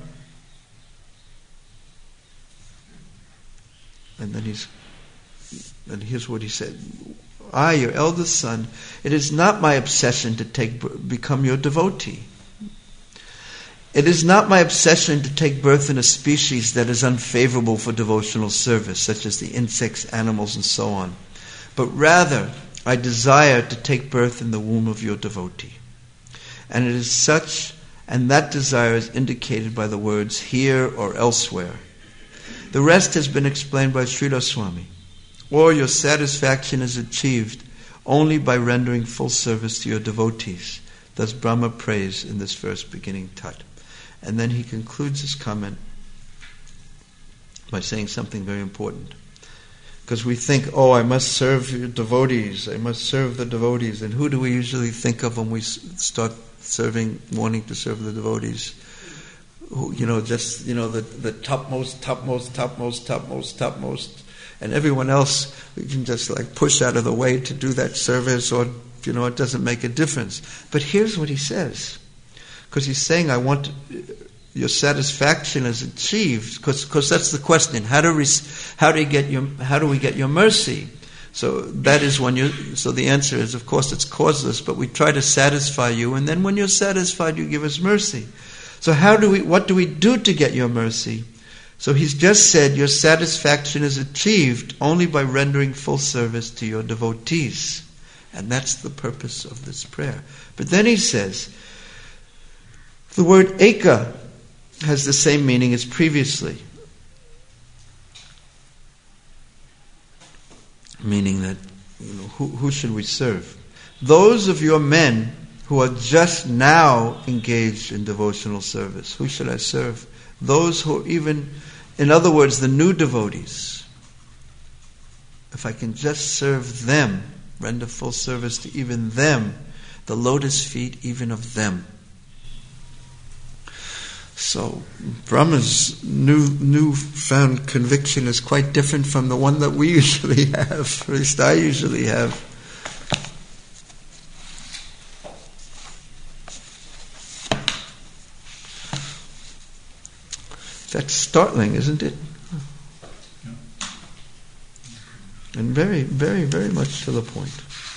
and here's what he said. I, your eldest son, it is not my obsession to become your devotee. It is not my obsession to take birth in a species that is unfavorable for devotional service, such as the insects, animals, and so on. But rather, I desire to take birth in the womb of your devotee. And it is such, and that desire is indicated by the words here or elsewhere. The rest has been explained by Sridhar Swami. Or your satisfaction is achieved only by rendering full service to your devotees. Thus Brahma prays in this verse beginning Tat. And then he concludes his comment by saying something very important. Because we think, I must serve your devotees, I must serve the devotees. And who do we usually think of when we start wanting to serve the devotees? The topmost, and everyone else we can just like push out of the way to do that service, or it doesn't make a difference. But here's what he says, because he's saying, I want your satisfaction is achieved, because that's the question. How do we get your mercy? So that is so the answer is, of course, it's causeless, but we try to satisfy you, and then when you're satisfied, you give us mercy. So what do we do to get your mercy? So he's just said your satisfaction is achieved only by rendering full service to your devotees. And that's the purpose of this prayer. But then he says, the word eka has the same meaning as previously. Meaning that, who should we serve? Those of your men who are just now engaged in devotional service. Who should I serve? Those who are in other words, the new devotees. If I can just serve them, render full service to even them, the lotus feet even of them. So Brahma's newfound conviction is quite different from the one that we usually have, or at least I usually have. That's startling, isn't it? And very, very, very much to the point.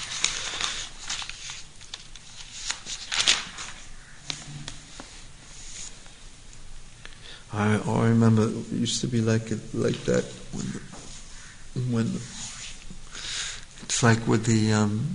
I remember it used to be like that when it's like with the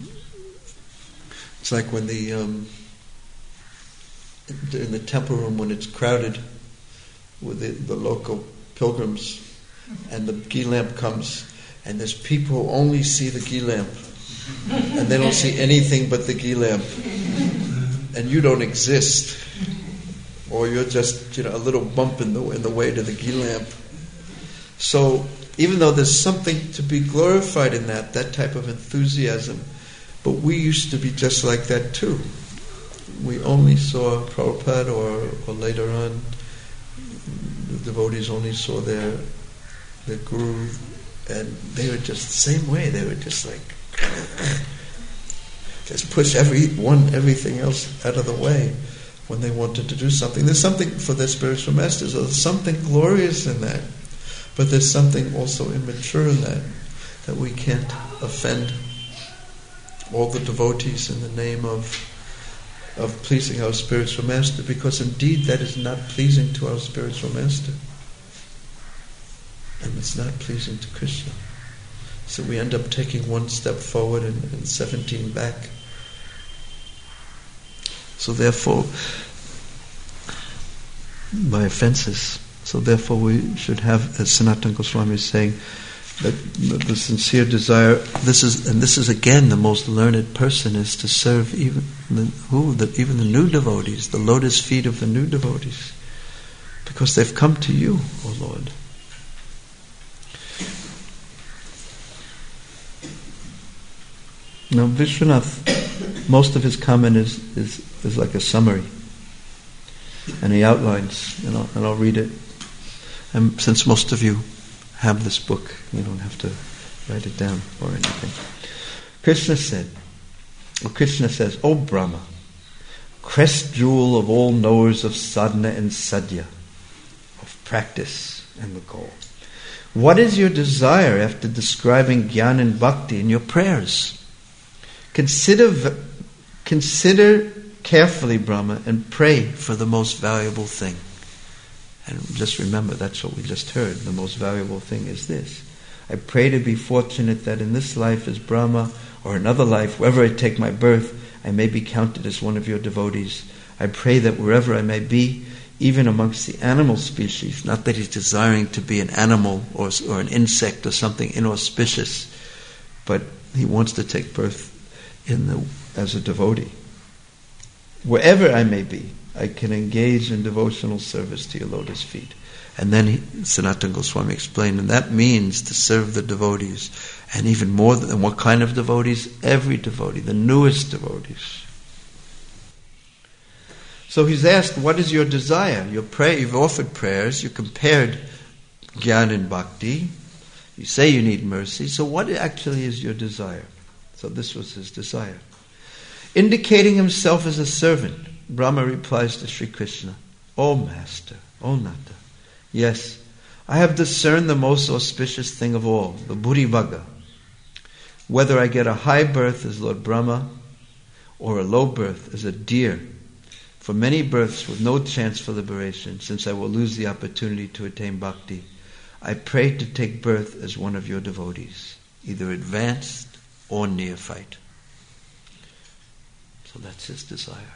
in the temple room when it's crowded with the local pilgrims, and the ghee lamp comes, and there's people who only see the ghee lamp, and they don't see anything but the ghee lamp, and you don't exist. Or you're just, a little bump in the way to the ghee lamp. So even though there's something to be glorified in that type of enthusiasm, but we used to be just like that too. We only saw Prabhupada, or later on, the devotees only saw their guru, and they were just the same way. They were just like, just push everything else out of the way. When they wanted to do something, there's something for their spiritual masters. There's something glorious in that, but there's something also immature in that we can't offend all the devotees in the name of pleasing our spiritual master, because indeed that is not pleasing to our spiritual master, and it's not pleasing to Krishna. So we end up taking one step forward and 17 back. So therefore, by offenses. So therefore we should have, as Sanatana Goswami is saying, that the sincere desire, this is again the most learned person, is to serve even the new devotees, the lotus feet of the new devotees, because they've come to you, O Lord. Now Vishwanath, most of his comment is like a summary, and he outlines, and I'll read it. And since most of you have this book, you don't have to write it down or anything. Krishna says, O Brahma, crest jewel of all knowers of sadhana and sadhya, of practice and the goal, what is your desire after describing jnana and bhakti in your prayers? Consider carefully, Brahma, and pray for the most valuable thing. And just remember, that's what we just heard. The most valuable thing is this. I pray to be fortunate that in this life as Brahma, or another life, wherever I take my birth, I may be counted as one of your devotees. I pray that wherever I may be, even amongst the animal species, not that he's desiring to be an animal or an insect or something inauspicious, but he wants to take birth as a devotee. Wherever I may be, I can engage in devotional service to your lotus feet. And then Sanatana Goswami explained, and that means to serve the devotees, and even more than what kind of devotees? Every devotee, the newest devotees. So he's asked, what is your desire? You've offered prayers, you compared jnana and bhakti, You say you need mercy, so what actually is your desire? So this was his desire. Indicating himself as a servant, Brahma replies to Sri Krishna, O Master, O Nata, yes, I have discerned the most auspicious thing of all, the Buddhivagga. Whether I get a high birth as Lord Brahma or a low birth as a deer, for many births with no chance for liberation, since I will lose the opportunity to attain bhakti, I pray to take birth as one of your devotees, either advanced or neophyte. So that's his desire.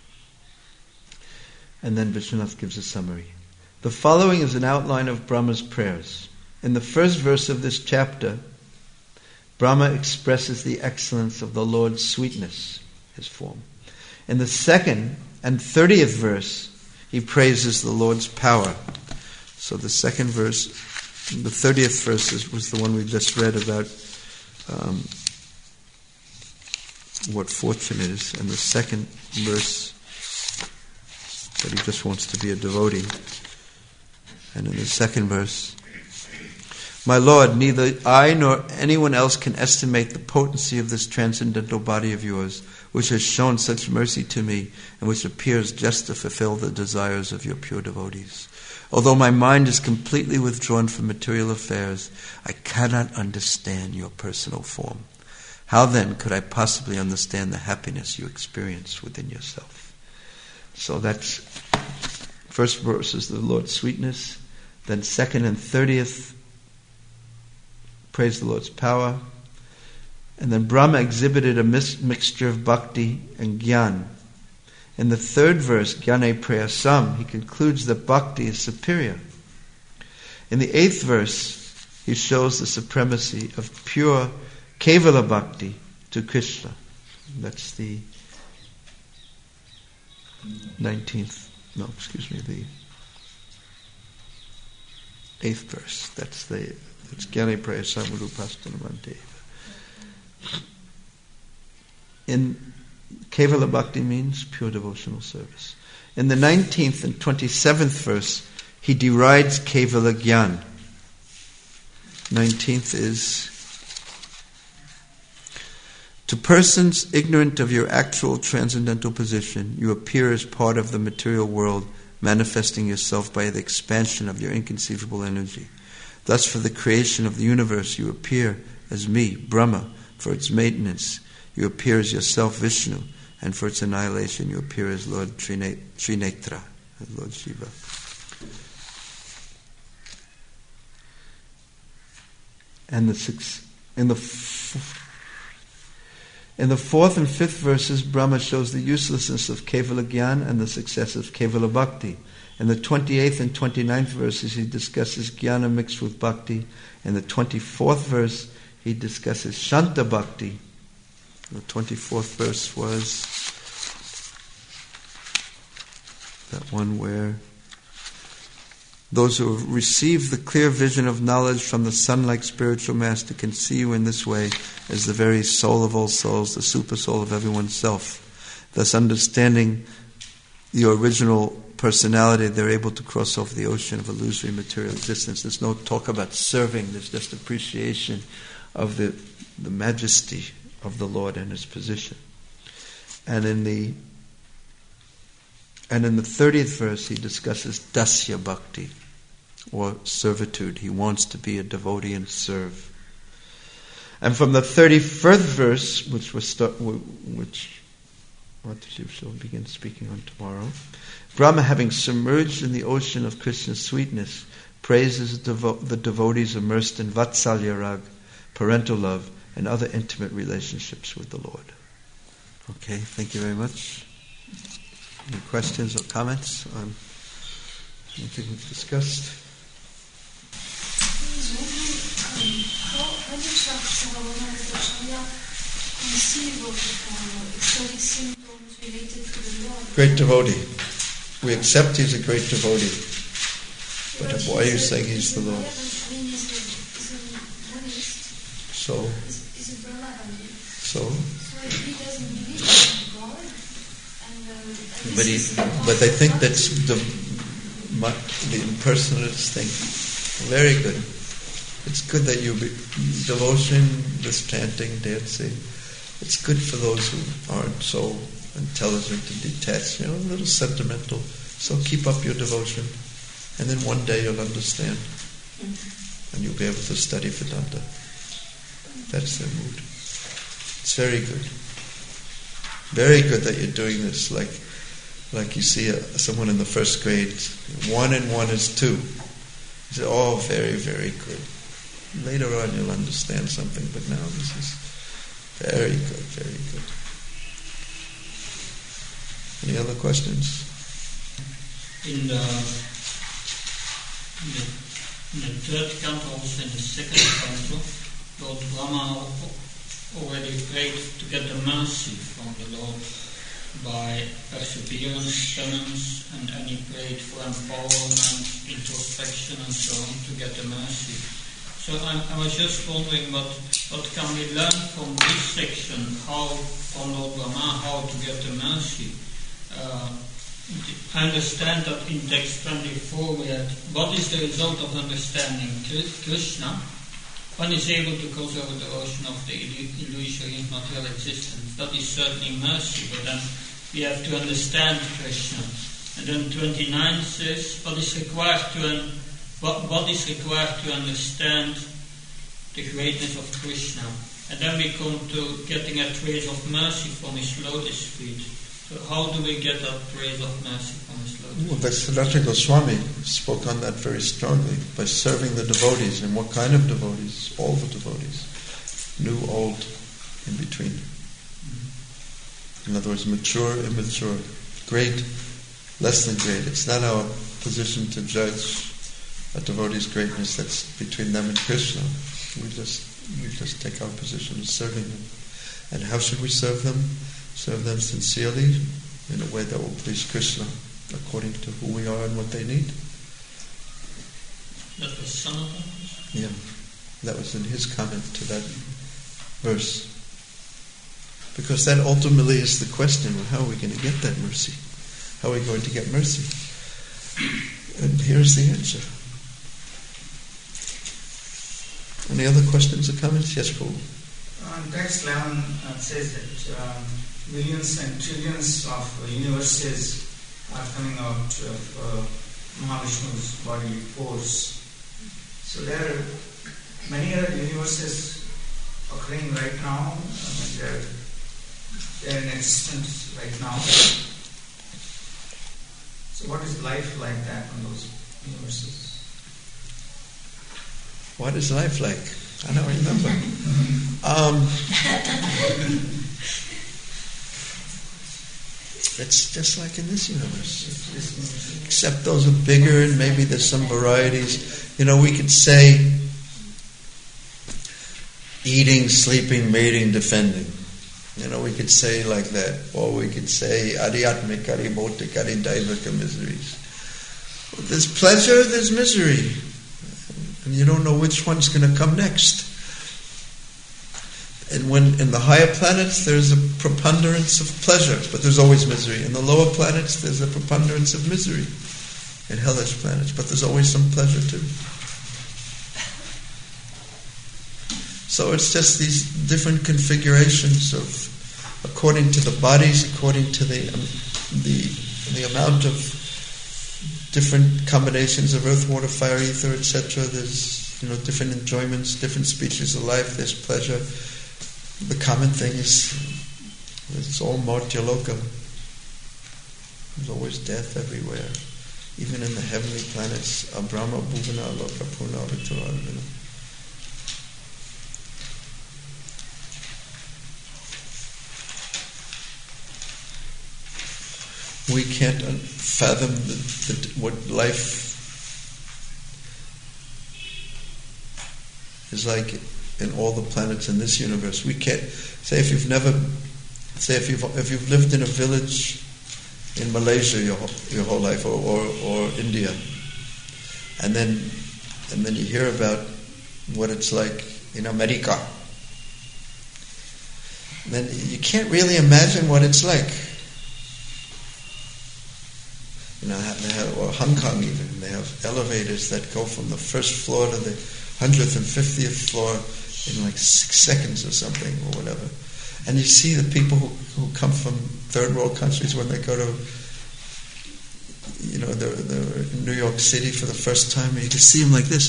And then Vishwanath gives a summary. The following is an outline of Brahma's prayers. In the first verse of this chapter, Brahma expresses the excellence of the Lord's sweetness, his form. In the second and 30th verse, he praises the Lord's power. So the second verse, the 30th verse was the one we just read about what fortune is, and the second verse that he just wants to be a devotee. And in the second verse, my Lord, neither I nor anyone else can estimate the potency of this transcendental body of yours, which has shown such mercy to me, and which appears just to fulfill the desires of your pure devotees. Although my mind is completely withdrawn from material affairs, I cannot understand your personal form. How then could I possibly understand the happiness you experience within yourself? So that's first verse is the Lord's sweetness, then second and 30th, praise the Lord's power, and then Brahma exhibited a mixture of bhakti and jnana. In the third verse, Jnane Prayasam, he concludes that bhakti is superior. In the 8th verse, he shows the supremacy of pure Kevala Bhakti to Krishna. That's the 19th, the 8th verse. That's Jnane Prayasam Rupasthanamante. In Kevala Bhakti means pure devotional service. In the 19th and 27th verse, he derides Kevala Jnana. 19th is, to persons ignorant of your actual transcendental position, you appear as part of the material world, manifesting yourself by the expansion of your inconceivable energy. Thus, for the creation of the universe, you appear as me, Brahma. For its maintenance, you appear as yourself, Vishnu. And for its annihilation, you appear as Lord Trinetra, as Lord Shiva. And in the 4th and 5th verses, Brahma shows the uselessness of Kevala Jnana and the success of Kevala Bhakti. In the 28th and 29th verses, he discusses Jnana mixed with Bhakti. In the 24th verse, he discusses Shanta Bhakti. The 24th verse was that one where those who have received the clear vision of knowledge from the sun-like spiritual master can see you in this way as the very soul of all souls, the super soul of everyone's self. Thus, understanding your original personality, they're able to cross over the ocean of illusory material existence. There's no talk about serving, there's just appreciation of the majesty of the Lord and his position. And in the 30th verse, he discusses Dasya Bhakti, or servitude. He wants to be a devotee and serve. And from the 31st verse, which Mataji shall begin speaking on tomorrow, Brahma, having submerged in the ocean of Krishna's sweetness, praises the devotees immersed in Vatsalya Rag, parental love, and other intimate relationships with the Lord. Okay, thank you very much. Any questions or comments on anything we've discussed? How do Shakti conceive of ecstatic symptoms related to the Lord? Great devotee. We accept he's a great devotee. But why are you saying he's the Lord? So? So he doesn't believe in God, but I think that's the impersonalist thing. Very good. It's good that devotion, this chanting, dancing, it's good for those who aren't so intelligent and detached, a little sentimental. So keep up your devotion, and then one day you'll understand, and you'll be able to study Vedanta. That's their mood. It's very good. Very good that you're doing this. Like you see someone in the first grade, 1 and 1 is 2. You say, oh, very, very good. Later on you'll understand something, but now this is very good, very good. Any other questions? In the third canto, also in the second canto, Lord Brahma already prayed to get the mercy from the Lord by perseverance, penance, and he prayed for empowerment, introspection, and so on to get the mercy. So I was just wondering what can we learn from this section, from Lord Brahma, how to get the mercy. I understand that in text 24 we had, what is the result of understanding Krishna? One is able to cross over the ocean of the illusory material existence. That is certainly mercy, but then we have to understand Krishna. And then 29 says, what is required to understand the greatness of Krishna? And then we come to getting a trace of mercy from his lotus feet. So how do we get that trace of mercy from his lotus feet? Well, Siddhartha Goswami spoke on that very strongly, by serving the devotees. And what kind of devotees? All the devotees. New, old, in between. In other words, mature, immature, great, less than great. It's not our position to judge a devotee's greatness. That's between them and Krishna. We just take our position of serving them. And how should we serve them? Serve them sincerely, in a way that will please Krishna, according to who we are and what they need. That was Sanatana? Yeah, that was in his comment to that verse. Because that ultimately is the question, well, how are we going to get that mercy? How are we going to get mercy? And here's the answer. Any other questions or comments? Yes, Paul. Text 11 says that millions and trillions of universes are coming out of Mahavishnu's body force. So there are many other universes occurring right now. They're in existence right now. So what is life like that on those universes? What is life like? I don't remember. It's just like in this universe. Except those are bigger and maybe there's some varieties. We could say eating, sleeping, mating, defending. We could say like that. Or we could say adhyatmika, bhautika, daivika miseries. There's pleasure, there's misery. And you don't know which one's going to come next. And when in the higher planets there's a preponderance of pleasure, but there's always misery. In the lower planets there's a preponderance of misery. In hellish planets, but there's always some pleasure too. So it's just these different configurations of, according to the bodies, according to the amount of different combinations of earth, water, fire, ether, etc. There's different enjoyments, different species of life. There's pleasure. The common thing is it's all Martyaloka. There's always death everywhere, even in the heavenly planets. Abrahma, Bhuvana, Loka, Purna, Vitarana. We can't fathom what life is like in all the planets in this universe. We can't say if you've lived in a village in Malaysia your whole life, or India, and then you hear about what it's like in America. Then you can't really imagine what it's like. Or Hong Kong even, they have elevators that go from the first floor to the 100th and 50th floor in like 6 seconds or something or whatever. And you see the people who come from third world countries when they go to, they're in New York City for the first time, and you can see them like this.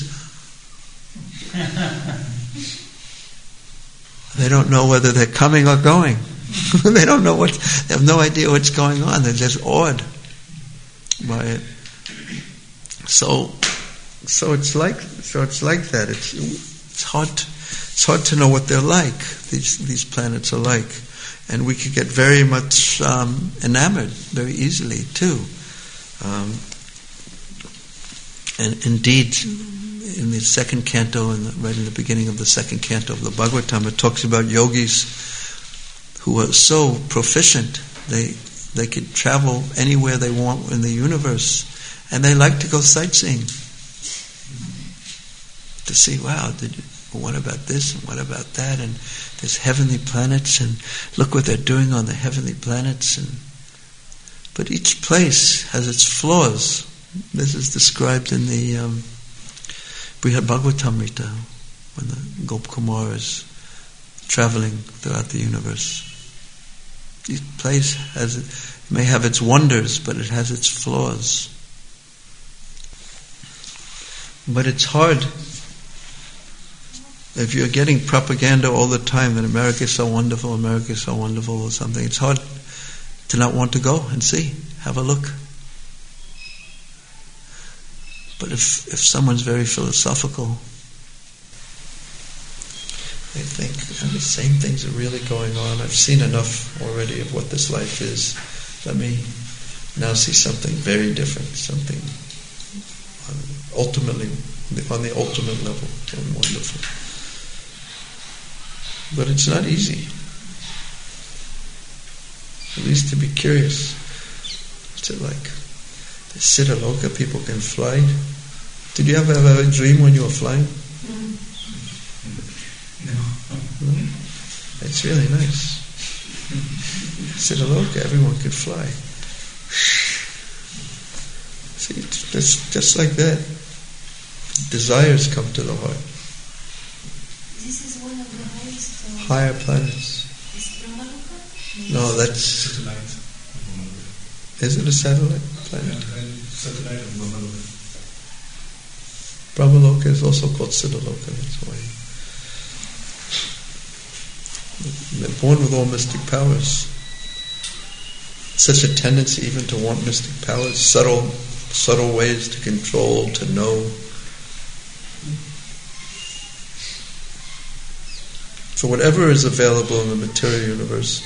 They don't know whether they're coming or going. They don't know they have no idea what's going on. They're just awed by it. So it's like that. It's hard to know what they're like. These planets are like, and we could get very much enamored very easily too. And indeed, in the second canto, right in the beginning of the second canto of the Bhagavatam, it talks about yogis who are so proficient they could travel anywhere they want in the universe, and they like to go sightseeing to see, wow, what about this and what about that, and there's heavenly planets, and look what they're doing on the heavenly planets. But each place has its flaws. This is described in the Brihad Bhagavatamrita, when the Gopkumar is traveling throughout the universe. Each place may have its wonders, but it has its flaws. But it's hard. If you're getting propaganda all the time that America is so wonderful or something, it's hard to not want to go and see, have a look. But if someone's very philosophical, they think, the same things are really going on. I've seen enough already of what this life is. Let me now see something very different, something ultimately, on the ultimate level, and wonderful. But it's not easy. At least to be curious. What's it like? The Siddhaloka, people can fly. Did you ever have a dream when you were flying? No? It's really nice. Siddhaloka, everyone could fly. See, it's just like that. Desires come to the heart. This is one of the highest higher planets. Is Brahmaloka? No, that's... Satellite. Is it a satellite planet? Yeah, satellite of Brahmaloka. Brahmaloka is also called Siddhaloka, that's why. They're born with all mystic powers. Such a tendency even to want mystic powers, subtle ways to control, to know. So whatever is available in the material universe,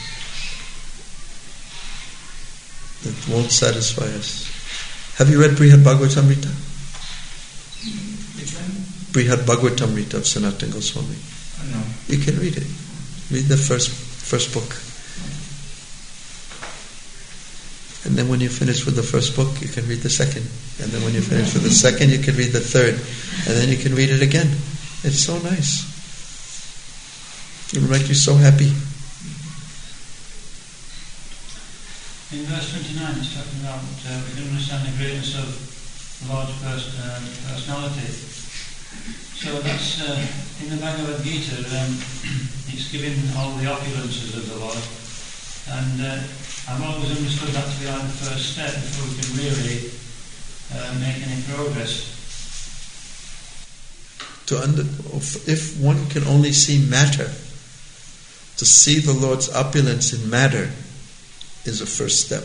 it won't satisfy us. Have you read Brihad Bhagavatamrita? Which one? Brihad Bhagavatamrita of Sanatana Goswami. No. You can read it. Read the first book. And then when you finish with the first book, you can read the second. And then when you finish with the second, you can read the third. And then you can read it again. It's so nice. It will make you so happy. In verse 29, it's talking about we can understand the greatness of the Lord's personality. So that's in the Bhagavad Gita. It's giving all the opulences of the Lord, and I've always understood that to be like the first step before we can really make any progress. If one can only see matter, to see the Lord's opulence in matter is a first step.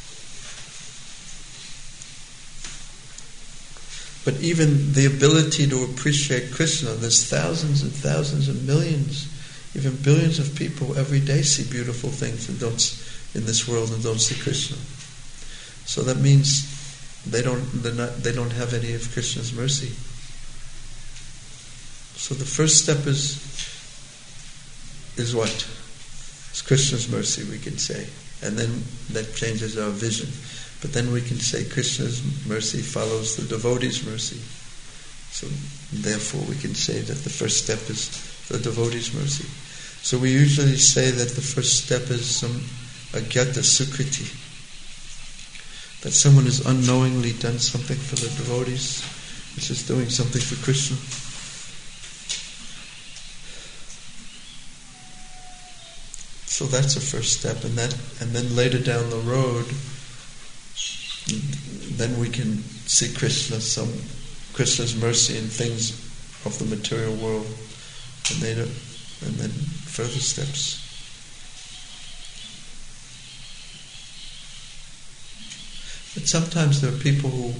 But even the ability to appreciate Krishna, there's thousands and thousands and millions, even billions of people every day see beautiful things and in this world and don't see Krishna. So that means they don't have any of Krishna's mercy. So the first step is what? It's Krishna's mercy, we can say. And then that changes our vision. But then we can say Krishna's mercy follows the devotee's mercy. So therefore we can say that the first step is the devotee's mercy. So we usually say that the first step is some agyata sukriti. That someone has unknowingly done something for the devotees, which is doing something for Krishna. So that's the first step, and then later down the road, then we can see Krishna's mercy in things of the material world, and then further steps. But sometimes there are people who,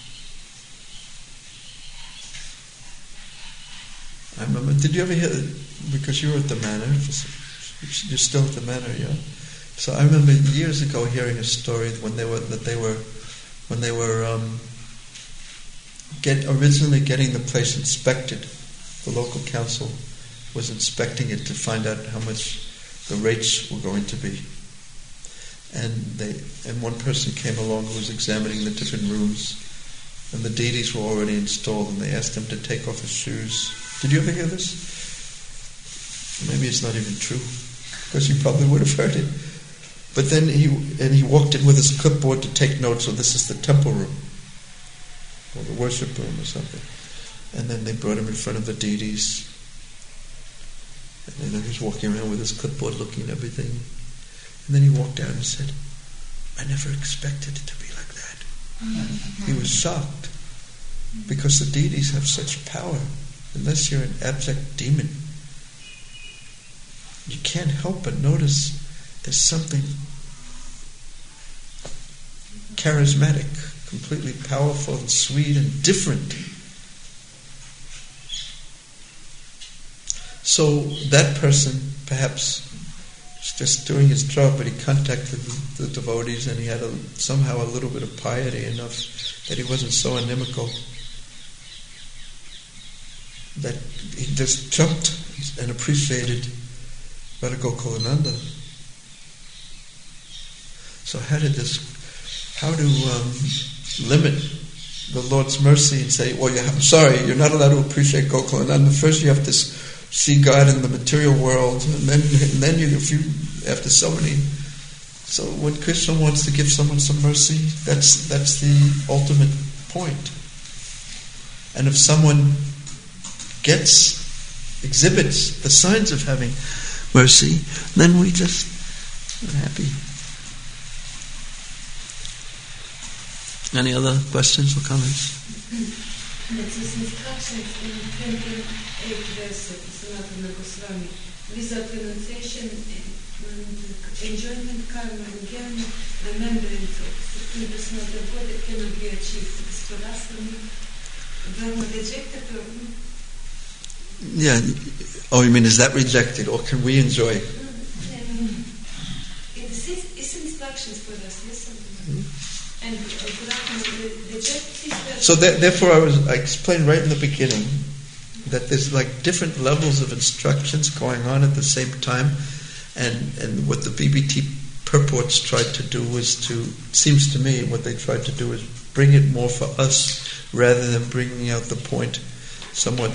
I remember, did you ever hear, because you were at the manor, you're still at the manor, yeah? So I remember years ago hearing a story when they were originally getting the place inspected. The local council was inspecting it to find out how much the rates were going to be. And one person came along who was examining the different rooms, and the deities were already installed, and they asked him to take off his shoes. Did you ever hear this? Maybe it's not even true, because you probably would have heard it. But then he walked in with his clipboard to take notes. So this is the temple room, or the worship room, or something. And then they brought him in front of the deities, and then he was walking around with his clipboard, looking at everything. And then he walked out and said, "I never expected it to be like that." He was shocked, because the deities have such power. Unless you're an abject demon, you can't help but notice there's something charismatic, completely powerful and sweet and different. So that person perhaps was just doing his job, but he contacted the devotees, and he had somehow a little bit of piety enough that he wasn't so inimical, that he just jumped and appreciated Radha Gokulananda. So how to limit the Lord's mercy and say, well, I'm sorry, you're not allowed to appreciate Gokulananda. First you have to see God in the material world, and then if you after so many. So when Krishna wants to give someone some mercy, that's the ultimate point. And if someone exhibits the signs of having mercy, then we just are happy. Any other questions or comments? It's instructions in 28 verses, Sanatana Goswami. Without renunciation and enjoyment, karma, and jnana, remembrance of the Son of God, it cannot be achieved. It's for us when rejected or... Yeah. Oh, you mean, is that rejected, or can we enjoy? It's instructions for us, yes. And so therefore, I explained right in the beginning that there's like different levels of instructions going on at the same time, and what the BBT purports tried to do seems to me, what they tried to do is bring it more for us rather than bringing out the point somewhat,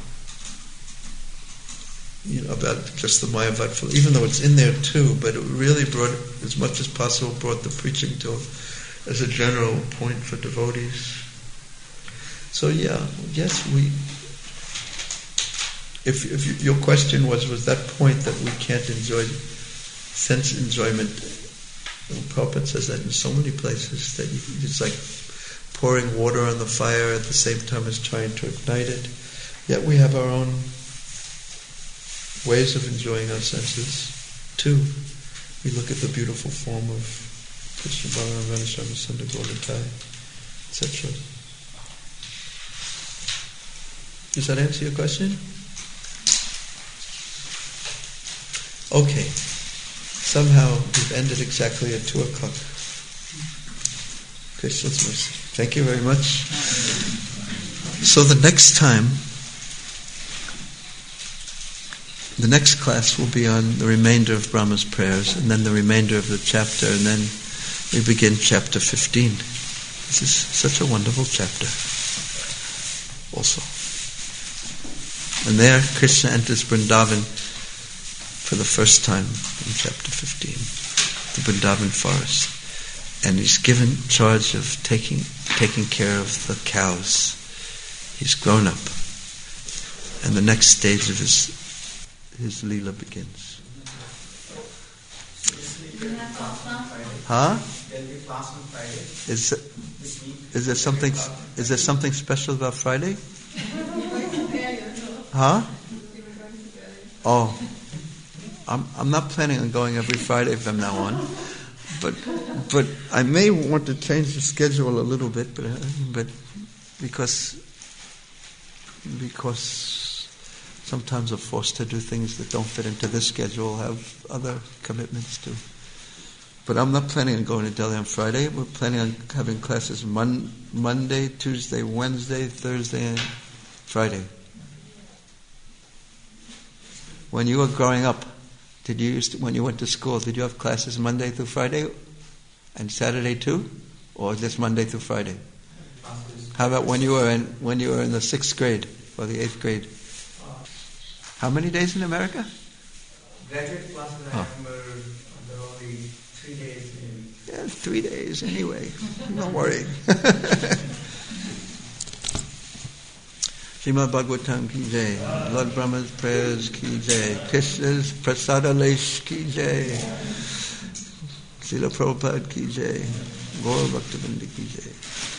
about just the Mayavad, even though it's in there too, but it really brought, as much as possible, brought the preaching to as a general point for devotees. So yes, if your question was that point that we can't enjoy sense enjoyment, Prabhupada says that in so many places, that it's like pouring water on the fire at the same time as trying to ignite it. Yet we have our own ways of enjoying our senses too. We look at the beautiful form of Krishna Balaram, Radharani, Sunda Gauratai, etc. Does that answer your question? Okay. Somehow we've ended exactly at 2 o'clock. Krishna's mercy. Thank you very much. So the next class will be on the remainder of Brahma's prayers, and then the remainder of the chapter, and then we begin chapter 15. This is such a wonderful chapter also. And there Krishna enters Vrindavan for the first time in chapter 15, the Vrindavan forest. And he's given charge of taking care of the cows. He's grown up. And the next stage of his Leela begins. class on Friday. Huh? There'll be class on Friday Is this week. is there something special about Friday? Huh? Oh, I'm not planning on going every Friday from now on, but I may want to change the schedule a little bit, but because sometimes we're forced to do things that don't fit into this schedule, have other commitments too. But I'm not planning on going to Delhi on Friday. We're planning on having classes Monday, Tuesday, Wednesday, Thursday, and Friday. When you were growing up, when you went to school, did you have classes Monday through Friday and Saturday too, or just Monday through Friday? How about when you were in the 6th grade or the 8th grade? How many days in America? Graduate classes, I remember there were only 3 days in. Yeah, 3 days anyway. Don't worry. Srimad Bhagavatam ki jai, Lord Brahma's prayers ki jai, Krishna's prasada lesh ki jai, Srila Prabhupada ki jai, Gaur Bhaktivinoda ki jai.